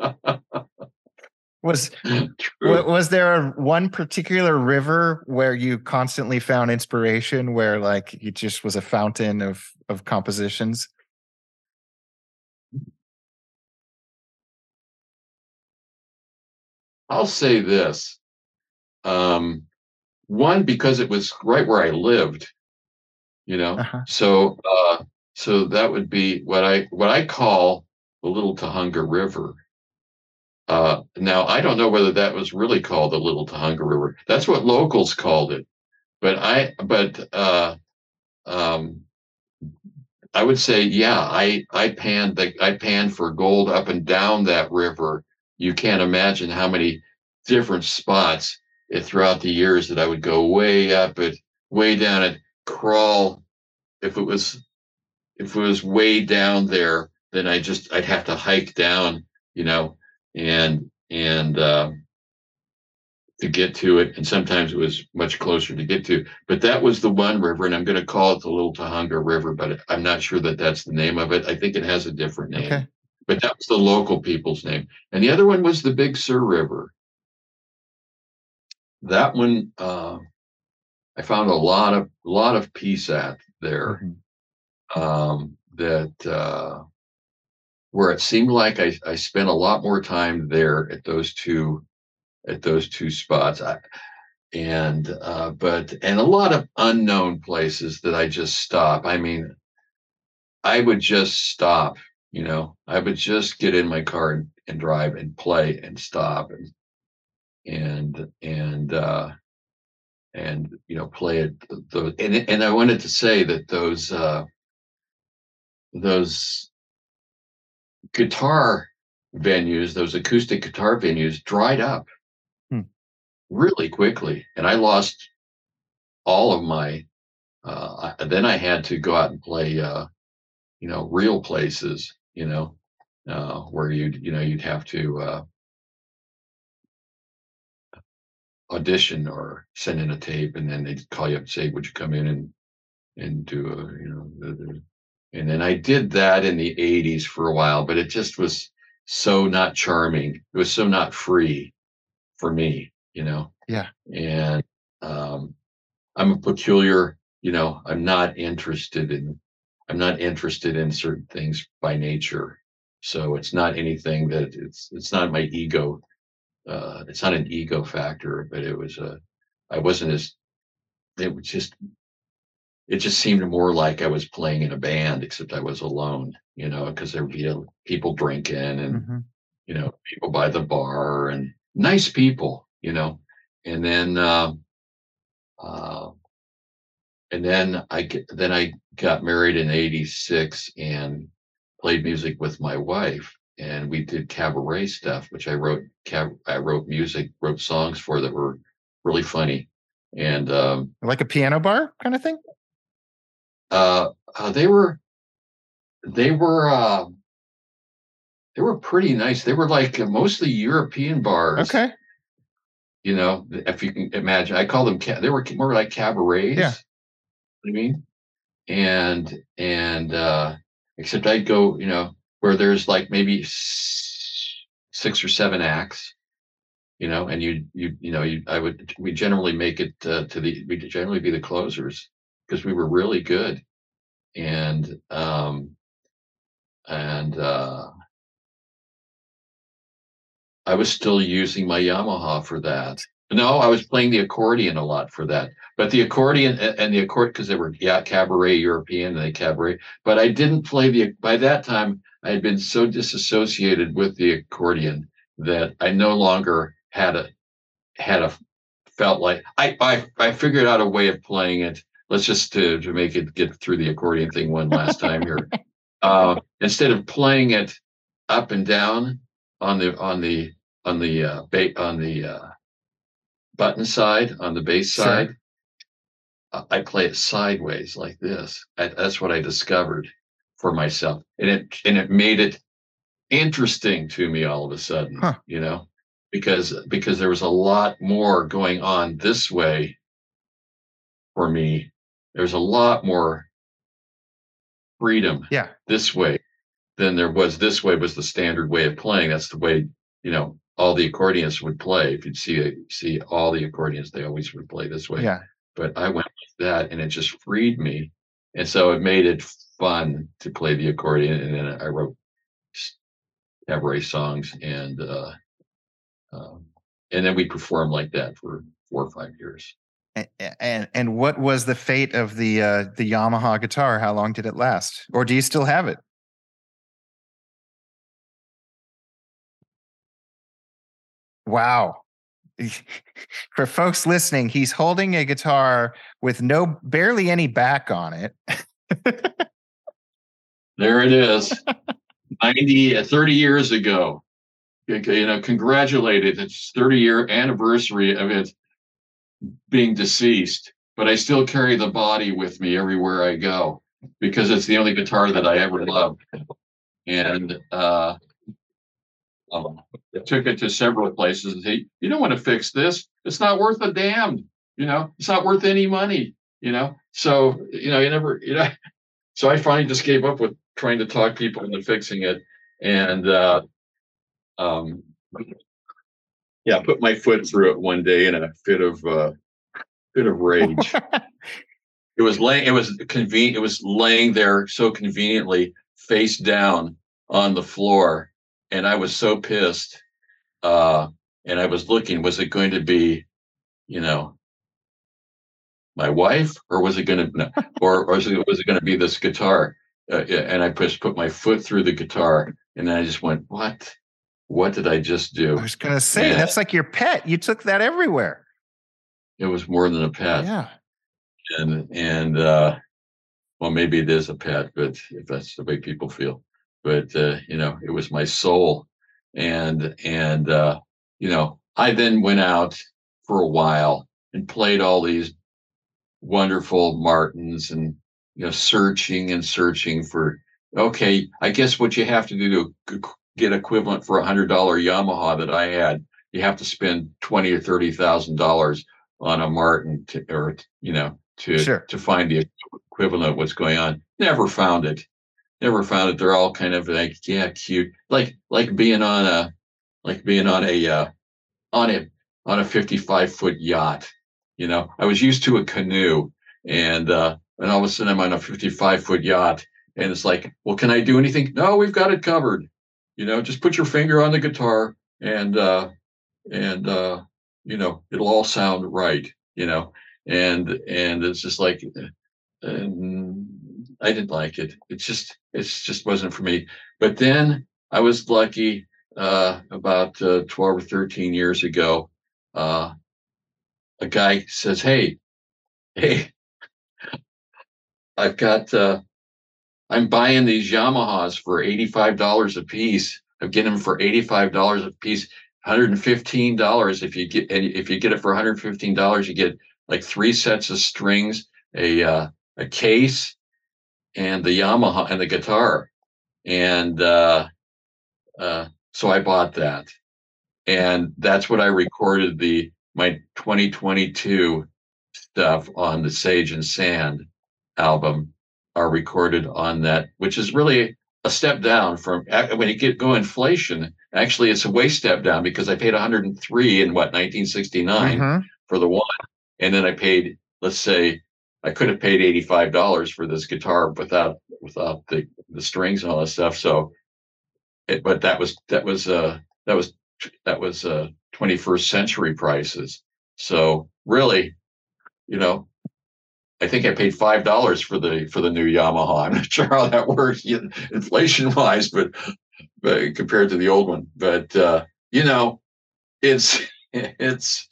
Was True. was there one particular river where you constantly found inspiration, where like it just was a fountain of of compositions? I'll say this. Um, one, because it was right where I lived. you know. Uh-huh. So uh, so that would be what I what I call the Little Tujunga River. Uh, now I don't know whether that was really called the Little Tujunga River. That's what locals called it, but I but uh, um, I would say, yeah, I I panned the I panned for gold up and down that river. You can't imagine how many different spots it, throughout the years that I would go way up it, way down it, crawl. If it was if it was way down there, then I just I'd have to hike down, you know, and and uh, to get to it. And sometimes it was much closer to get to. But that was the one river, and I'm going to call it the Little Tujunga River, but I'm not sure that that's the name of it. I think it has a different name. Okay. But that was the local people's name. And the other one was the Big Sur River. That one, uh, I found a lot of a lot of peace at there. Mm-hmm. Um, that uh, where it seemed like I, I spent a lot more time there at those two at those two spots. I, and uh, but and a lot of unknown places that I just stop. I mean, I would just stop. You know, I would just get in my car and, and drive and play and stop and and and uh, and you know play it. The, and and I wanted to say that those uh, those guitar venues, those acoustic guitar venues, dried up Hmm. really quickly, and I lost all of my. Uh, I, then I had to go out and play, uh, you know, real places, you know, uh, where you'd, you know, you'd have to uh, audition or send in a tape, and then they'd call you up and say, "Would you come in and and do a, you know?" The, the, and then I did that in the eighties for a while, but it just was so not charming. It was so not free for me, you know. Yeah. And um, I'm a peculiar, you know, I'm not interested in, I'm not interested in certain things by nature. So it's not anything that it's, it's not my ego. Uh, it's not an ego factor, but it was a, I wasn't as, it was just, it just seemed more like I was playing in a band, except I was alone, you know, because there'd be people drinking and, Mm-hmm. you know, people by the bar and nice people, you know, and then, um, uh, and then I get, then I got married in eighty-six and played music with my wife, and we did cabaret stuff, which I wrote cab, I wrote music, wrote songs for that were really funny, and um, Like a piano bar kind of thing. uh, uh, they were they were uh, they were pretty nice. They were like uh, mostly European bars. Okay. You know, if you can imagine, I call them ca- they were more like cabarets. Yeah. I mean, and and uh except I'd go, you know, where there's like maybe s- six or seven acts, you know, and you you you know, you I would we generally make it uh, to the we generally be the closers because we were really good. And um and uh I was still using my Yamaha for that. No, I was playing the accordion a lot for that. But the accordion and the accord because they were yeah cabaret European and they cabaret. But I didn't play the by that time. I had been so disassociated with the accordion that I no longer had a had a felt like I I I figured out a way of playing it. Let's just to to make it get through the accordion thing one last time here. Uh, instead of playing it up and down on the on the on the uh, ba- on the uh, button side on the bass Sure. side, uh, I play it sideways like this. I, that's what I discovered for myself, and it and it made it interesting to me all of a sudden. Huh. You know, because because there was a lot more going on this way for me. There's a lot more freedom Yeah. this way than there was this way was the standard way of playing. That's the way, you know, all the accordionists would play. If you'd see see all the accordions, they always would play this way. Yeah. But I went with that and it just freed me. And so it made it fun to play the accordion. And then I wrote cabaret songs and uh um, and then we performed like that for four or five years. And, and and what was the fate of the uh, the Yamaha guitar? How long did it last, or do you still have it? Wow. For folks listening, he's holding a guitar with no barely any back on it. There it is. ninety, thirty years ago. You know, congratulated. It's thirty year anniversary of it being deceased, but I still carry the body with me everywhere I go because it's the only guitar that I ever loved. And uh, um, I took it to several places and say, you don't want to fix this. It's not worth a damn, you know, it's not worth any money, you know? So, you know, you never, you know, so I finally just gave up with trying to talk people into fixing it. And, uh, um, yeah, I put my foot through it one day in a fit of, uh, fit of rage. It was laying, it was convenient. It was laying there so conveniently face down on the floor. And I was so pissed. Uh, and I was looking, was it going to be, you know, my wife, or was it going to, no, or, or was it, was it going to be this guitar? Uh, and I just put my foot through the guitar, and then I just went, what? What did I just do? I was going to say, and that's like your pet. You took that everywhere. It was more than a pet. Yeah. And, and, uh, well, maybe it is a pet, but if that's the way people feel, but, uh, you know, it was my soul. And, and, uh, you know, I then went out for a while and played all these wonderful Martins and, you know, searching and searching for, okay, I guess what you have to do to get equivalent for a hundred dollar Yamaha that I had, you have to spend twenty or thirty thousand dollars on a Martin to, or, you know, to, sure. to find the equivalent of what's going on. Never found it. Never found it. They're all kind of like, yeah, cute. Like, like being on a, like being on a, uh, on a, on a fifty-five foot yacht. You know, I was used to a canoe, and, uh, and all of a sudden I'm on a fifty-five foot yacht, and it's like, well, can I do anything? No, we've got it covered. You know, just put your finger on the guitar and, uh, and, uh, you know, it'll all sound right, you know, and, and it's just like, um, I didn't like it. It's just, it's just wasn't for me. But then I was lucky, uh, about, uh, twelve or thirteen years ago, uh, a guy says, Hey, Hey, I've got, uh, I'm buying these Yamahas for eighty-five dollars a piece. I'm getting them for eighty-five dollars a piece, one hundred fifteen dollars. If you get, and if you get it for one hundred fifteen dollars, you get like three sets of strings, a, uh, a case, and the Yamaha and the guitar. And, uh, uh, so I bought that, and that's what I recorded the, my twenty twenty-two stuff on the Sage and Sand album are recorded on that, which is really a step down from when you get go inflation. Actually, it's a way step down because I paid one hundred three in what nineteen sixty-nine mm-hmm. for the one, and then I paid, let's say, I could have paid eighty-five dollars for this guitar without without the the strings and all that stuff. So, it, but that was that was uh that was that was uh twenty-first century prices. So really, you know, I think I paid five dollars for the for the new Yamaha. I'm not sure how that works inflation wise, but but compared to the old one. But uh, you know, it's it's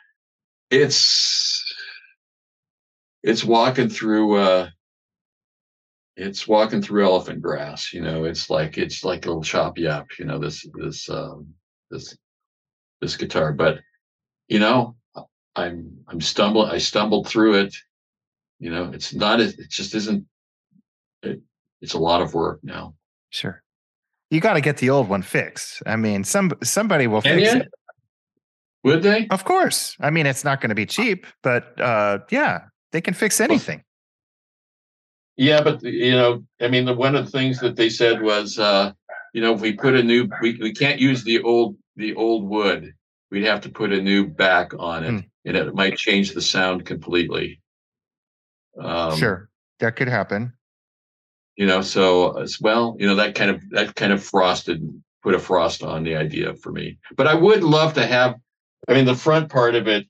it's it's walking through uh, it's walking through elephant grass. You know, it's like it's like a little choppy up. You know, this this um, this this guitar, but you know, I'm I'm stumbling. I stumbled through it. You know, it's not, it just isn't, it, it's a lot of work now. Sure. You got to get the old one fixed. I mean, some somebody will fix yeah. it. Would they? Of course. I mean, it's not going to be cheap, but uh, yeah, they can fix anything. Yeah, but, you know, I mean, the, one of the things that they said was, uh, you know, if we put a new, we, we can't use the old, the old wood. We'd have to put a new back on it, mm. and it might change the sound completely. Um, sure, that could happen. You know, so as well, you know, that kind of that kind of frosted, put a frost on the idea for me. But I would love to have, I mean, the front part of it,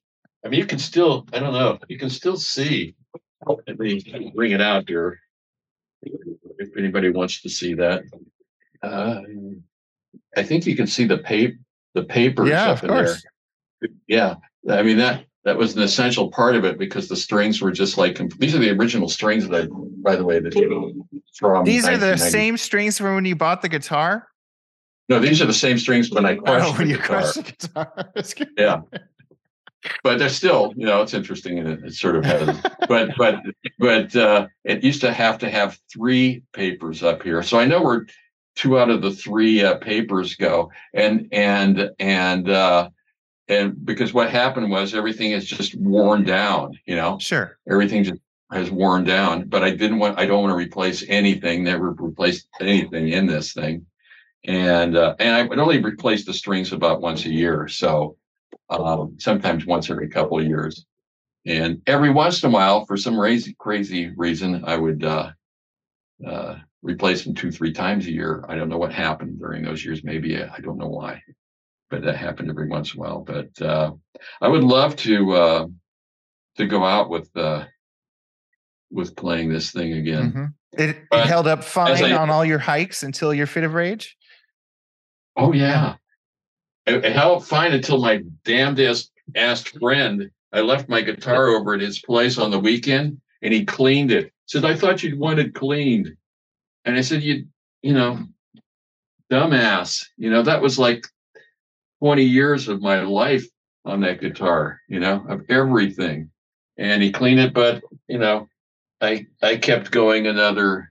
I mean, you can still, I don't know, you can still see. Let me bring it out here if anybody wants to see that. Uh, I think you can see the paper, the papers Yeah, up of in course. there. Yeah, I mean that that was an essential part of it because the strings were just like these are the original strings that I, by the way, that from These are the nineteen ninety. same strings from when you bought the guitar? No, these are the same strings when I crushed Oh, when the you guitar. crushed the guitar. That's good. Yeah. But they're still, you know, it's interesting and it, it sort of has, but, but, but, uh, it used to have to have three papers up here. So I know where two out of the three uh, papers go. And, and, and, uh, and because what happened was everything is just worn down, you know, Sure. everything just has worn down, but I didn't want, I don't want to replace anything, never replace anything in this thing. And, uh, and I would only replace the strings about once a year. So, um, sometimes once every couple of years. And every once in a while, for some crazy, crazy reason, I would uh, uh, replace them two, three times a year. I don't know what happened during those years. Maybe I don't know why, but that happened every once in a while. But uh, I would love to uh, to go out with uh, with playing this thing again. Mm-hmm. It, But it held up fine I, on all your hikes until your fit of rage? Oh, yeah. It, it held fine until my damnedest ass friend, I left my guitar over at his place on the weekend and he cleaned it. Said, I thought you'd want it cleaned. And I said, you, you know, dumbass, you know, that was like twenty years of my life on that guitar, you know, of everything. And he cleaned it, but, you know, I, I kept going another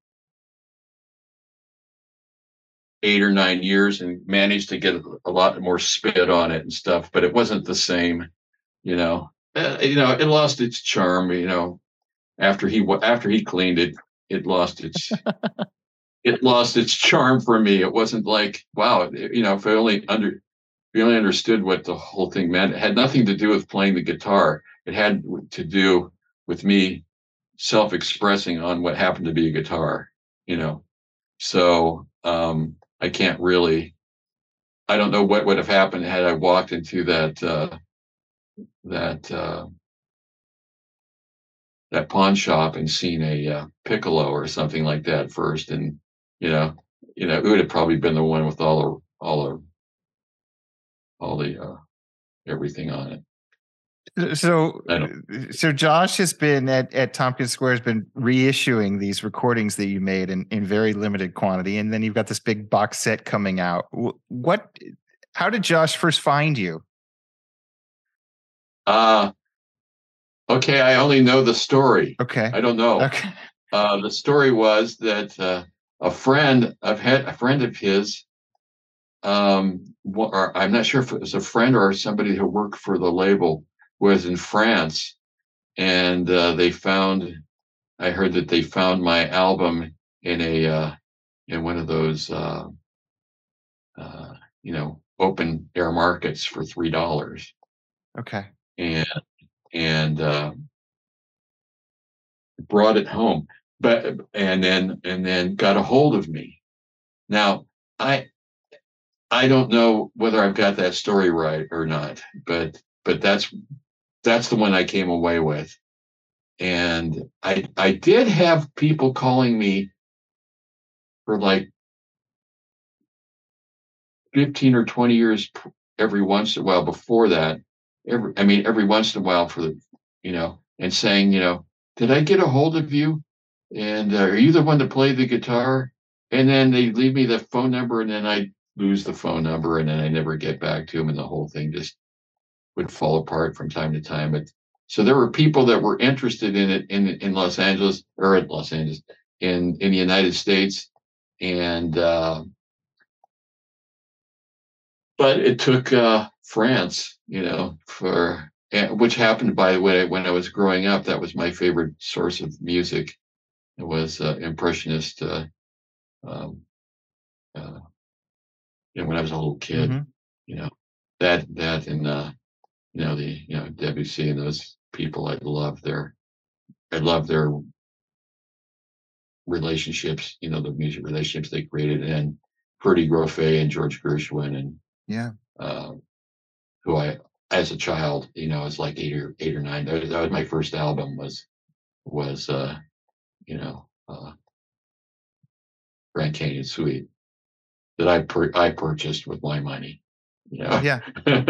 eight or nine years and managed to get a lot more spit on it and stuff, but it wasn't the same, you know. Uh, you know, it lost its charm. You know, after he after he cleaned it, it lost its it lost its charm for me. It wasn't like wow, it, you know, if I only under if you only understood what the whole thing meant. It had nothing to do with playing the guitar. It had to do with me self-expressing on what happened to be a guitar. You know, so. um I can't really, I don't know what would have happened had I walked into that, uh, that, uh, that pawn shop and seen a uh, piccolo or something like that first. And, you know, you know, it would have probably been the one with all the, all the, all the, uh, everything on it. So, so Josh has been at, at Tompkins Square has been reissuing these recordings that you made in, in very limited quantity. And then you've got this big box set coming out. What, how did Josh first find you? Uh, okay. I only know the story. Okay. I don't know. Okay. Uh, the story was that, uh, a friend, I've had a friend of his, um, or I'm not sure if it was a friend or somebody who worked for the label, was in France, and uh, they found, I heard that they found my album in a, uh, in one of those, uh, uh, you know, open air markets for three dollars. Okay. And, and, uh, brought it home, but, and then, and then got a hold of me. Now, I, I don't know whether I've got that story right or not, but, but that's, that's the one I came away with. And I I did have people calling me for like fifteen or twenty years every once in a while before that. Every I mean, every once in a while for the, you know, and saying, you know, did I get a hold of you? And uh, are you the one that played the guitar? And then they leave me the phone number and then I lose the phone number and then I never get back to them and the whole thing just would fall apart from time to time. But so there were people that were interested in it in in Los Angeles or in Los Angeles in in the United States, and uh, but it took uh, France, you know, for which happened by the way when I was growing up. That was my favorite source of music. It was uh, impressionist. Uh, um, uh, you know, when I was a little kid, mm-hmm. you know, that that and uh, you know the you know Debussy and those people. I love their, I love their relationships. You know, the music relationships they created, and Freddie Grofé and George Gershwin, and yeah, uh, who I as a child, you know, I was like eight or eight or nine. That was, that was my first album was, was, uh, you know, uh, Grand Canyon Suite that I, per- I purchased with my money, you know? Yeah.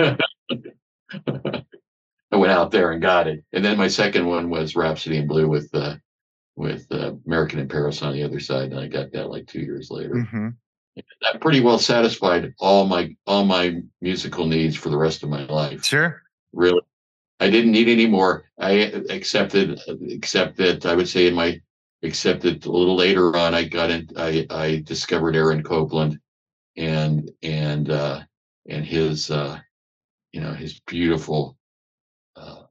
I went out there and got it. And then my second one was Rhapsody in Blue with, uh, with uh, American in Paris on the other side. And I got that like two years later. Mm-hmm. That pretty well satisfied all my all my musical needs for the rest of my life. Sure. Really, I didn't need any more. I accepted, except that I would say in my, except that a little later on, I got in. I I discovered Aaron Copland, and and uh, and his uh, you know his beautiful uh,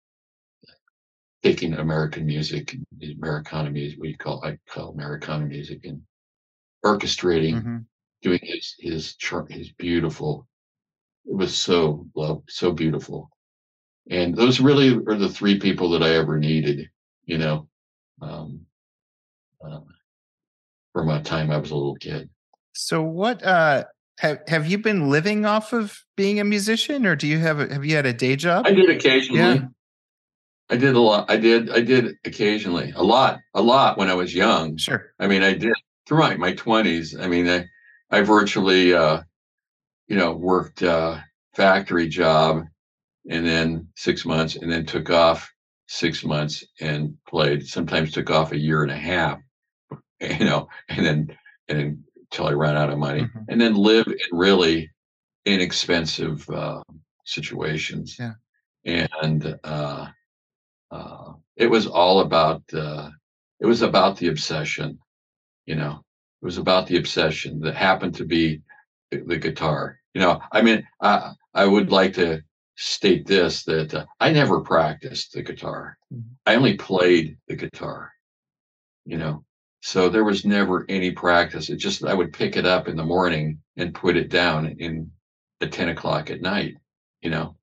taking American music, Americana music, we call I call Americana music, and orchestrating. Mm-hmm. Doing his his chart, his beautiful. It was so love, so beautiful, and those really are the three people that I ever needed. You know, um, uh, from a time I was a little kid. So, what uh, have have you been living off of being a musician, or do you have a, have you had a day job? I did occasionally. Yeah. I did a lot. I did. I did occasionally. A lot. A lot when I was young. Sure. I mean, I did throughout my twenties. I mean, I. I virtually, uh, you know, worked uh, factory job, and then six months, and then took off six months and played. Sometimes took off a year and a half, you know, and then and then until I ran out of money, Mm-hmm. and then live in really inexpensive uh, situations. Yeah, and uh, uh, it was all about uh, it was about the obsession, you know. It was about the obsession that happened to be the, the guitar. You know, I mean, I, I would like to state this, that uh, I never practiced the guitar. Mm-hmm. I only played the guitar, you know, so there was never any practice. It just, I would pick it up in the morning and put it down in at ten o'clock at night, you know,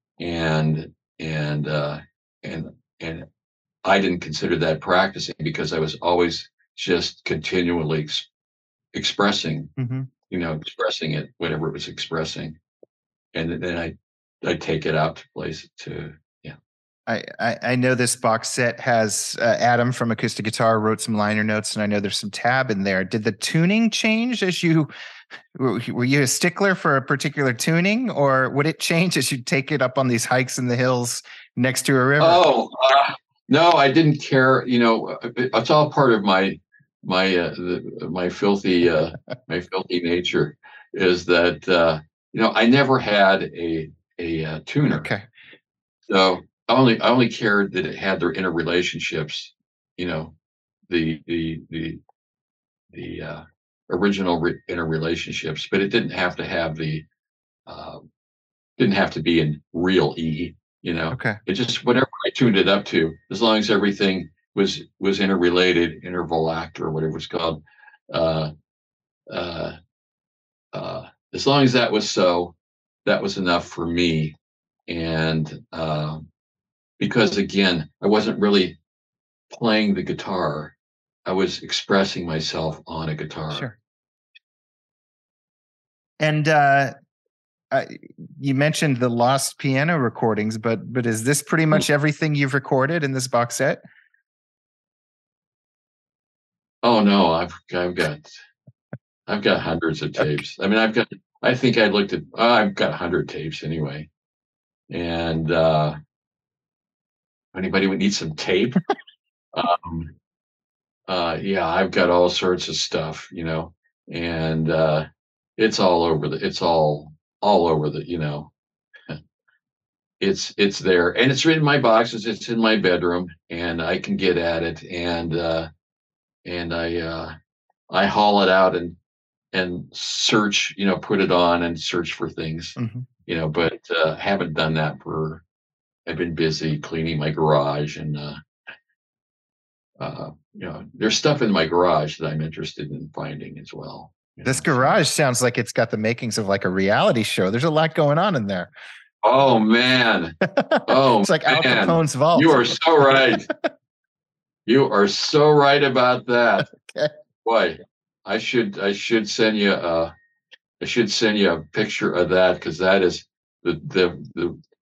and, and, uh, and, and I didn't consider that practicing because I was always just continually ex- expressing, mm-hmm. you know, expressing it, whatever it was expressing. And then I, I take it out to place it to, yeah. I, I, I know this box set has uh, Adam from Acoustic Guitar wrote some liner notes, and I know there's some tab in there. Did the tuning change as you, were you a stickler for a particular tuning, or would it change as you take it up on these hikes in the hills next to a river? Oh, uh, no, I didn't care. You know, it's all part of my, my, uh, the, my filthy, uh, my filthy nature is that, uh, you know, I never had a, a uh, tuner. Okay. So I only, I only cared that it had their inner relationships, you know, the, the, the, the, uh, original re- inner relationships, but it didn't have to have the, uh, didn't have to be in real E, you know. Okay. It just, whatever I tuned it up to, as long as everything was, was interrelated, intervolact or whatever it's called. Uh, uh, uh, as long as that was so, that was enough for me. And, uh, because again, I wasn't really playing the guitar. I was expressing myself on a guitar. Sure. And, uh, Uh, you mentioned the lost piano recordings, but but is this pretty much everything you've recorded in this box set? Oh no, I've I've got I've got hundreds of tapes. I mean, I've got I think I looked at uh, I've got a hundred tapes anyway. And uh, anybody would need some tape. um, uh, yeah, I've got all sorts of stuff, you know, and uh, it's all over the it's all all over the, you know, it's it's there, and it's in my boxes. It's in my bedroom, and I can get at it, and uh, and I uh, I haul it out and and search, you know, put it on and search for things, Mm-hmm. you know, but uh, haven't done that for. I've been busy cleaning my garage, and uh, uh, you know, there's stuff in my garage that I'm interested in finding as well. This know, garage so. sounds like it's got the makings of like a reality show. There's a lot going on in there. Oh man. Oh, it's like man. Al Capone's vault. You are so right. You are so right about that. Okay. Boy, I should I should send you a I should send you a picture of that, because that is the the the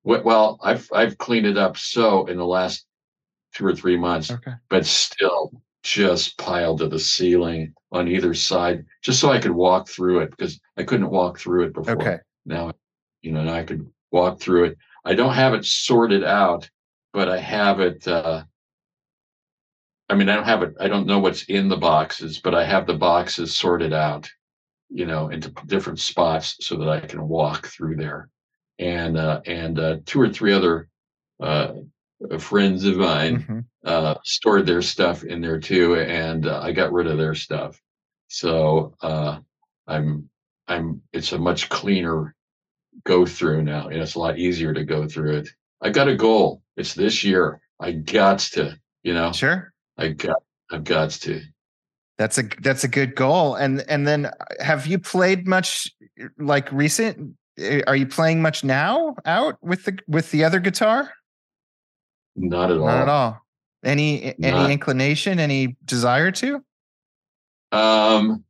Well, I've I've cleaned it up so in the last two or three months, Okay. but still just piled to the ceiling on either side, just so I could walk through it, because I couldn't walk through it before. Okay. Now, you know, now I could walk through it. I don't have it sorted out, but I have it. Uh, I mean, I don't have it. I don't know what's in the boxes, but I have the boxes sorted out, you know, into different spots so that I can walk through there. And uh, and uh, two or three other uh, friends of mine Mm-hmm. uh, stored their stuff in there too, and uh, I got rid of their stuff. So uh, I'm I'm. It's a much cleaner go through now, and it's a lot easier to go through it. I got a goal. It's this year. I got to, you know. Sure. I got. I've got to. That's a that's a good goal. And and then have you played much like recent? Are you playing much now out with the with the other guitar? Not at all. Not at all. Any Not. any inclination, any desire to? Um,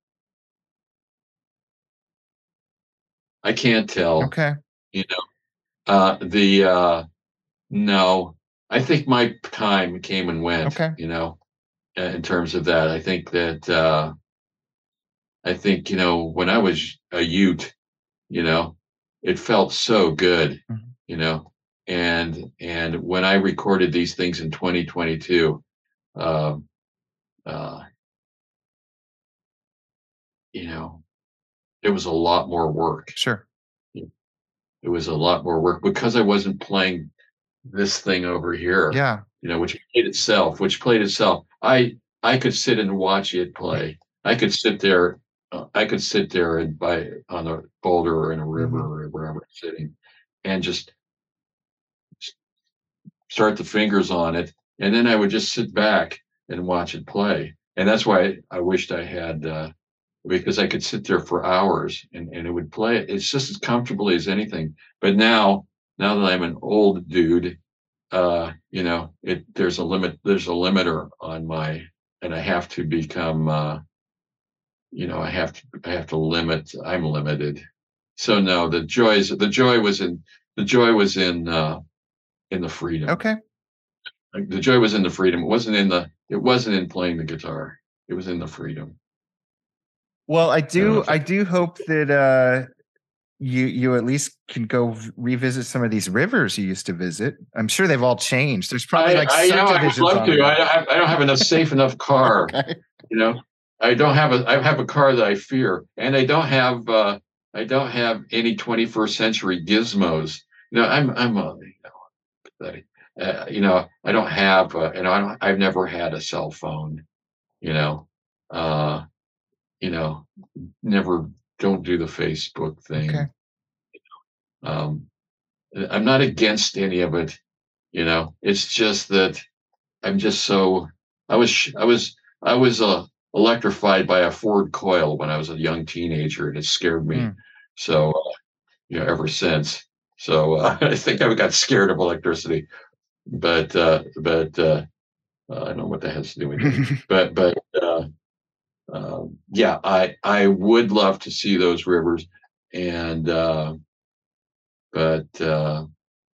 I can't tell. Okay. You know, uh, the uh, no. I think my time came and went. Okay. You know, in terms of that, I think that uh, I think you know when I was a Ute, you know, it felt so good. Mm-hmm. You know, and and when I recorded these things in twenty twenty-two, uh, uh, you know, it was a lot more work. Sure. It was a lot more work because I wasn't playing this thing over here. Yeah. You know, which played itself, which played itself. I I could sit and watch it play. I could sit there. Uh, I could sit there and by on a boulder or in a river Mm-hmm. or wherever I'm sitting, and just start the fingers on it, and then I would just sit back and watch it play. And that's why I wished I had, uh, because I could sit there for hours and, and it would play. It's just as comfortably as anything. But now, now that I'm an old dude, uh, you know, it there's a limit. There's a limiter on my, and I have to become, uh, you know, I have to, I have to limit. I'm limited. So no, the joys, the joy was in, the joy was in. Uh, in the freedom. Okay. Like the joy was in the freedom. It wasn't in the, it wasn't in playing the guitar. It was in the freedom. Well, I do, I I do hope that uh, you you at least can go revisit some of these rivers you used to visit. I'm sure they've all changed. There's probably I, like I, know, I would subdivisions love on to. them. I don't have, I don't have enough safe enough car. Okay. You know, I don't have a, I have a car that I fear, and I don't have, uh, I don't have any twenty-first century gizmos. You know, I'm, I'm a, you know, uh, you know, I don't have, uh, and I don't, I've never had a cell phone. You know, uh, you know, never. Don't do the Facebook thing. Okay. Um, I'm not against any of it. You know, it's just that I'm just so. I was, I was, I was uh, electrified by a Ford coil when I was a young teenager, and it scared me. Mm. So, uh, you know, ever since. So uh, I think I got scared of electricity, but uh, but uh, uh, I don't know what that has to do with it. but but. Uh, Um, yeah, I I would love to see those rivers, and uh, but uh,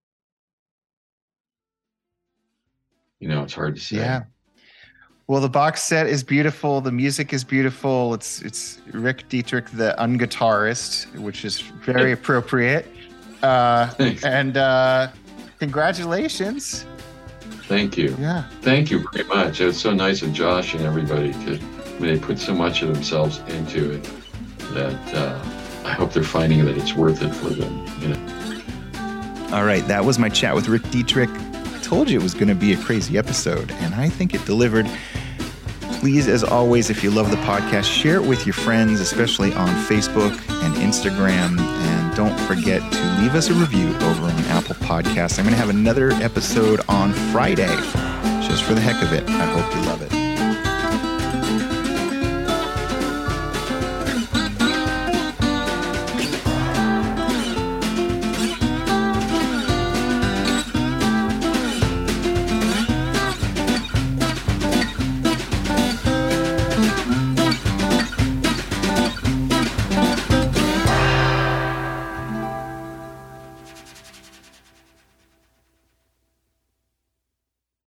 you know, it's hard to say. Yeah. Well, the box set is beautiful. The music is beautiful. It's it's Rick Dietrich, the unguitarist, which is very appropriate. Uh, Thanks. and uh, congratulations. Thank you. Yeah. Thank you very much. It was so nice of Josh and everybody to. I mean, they put so much of themselves into it that uh, I hope they're finding that it's worth it for them. You know. All right, that was my chat with Rick Dietrich. I told you it was going to be a crazy episode, and I think it delivered. Please, as always, if you love the podcast, share it with your friends, especially on Facebook and Instagram. And don't forget to leave us a review over on Apple Podcasts. I'm going to have another episode on Friday, just for the heck of it. I hope you love it.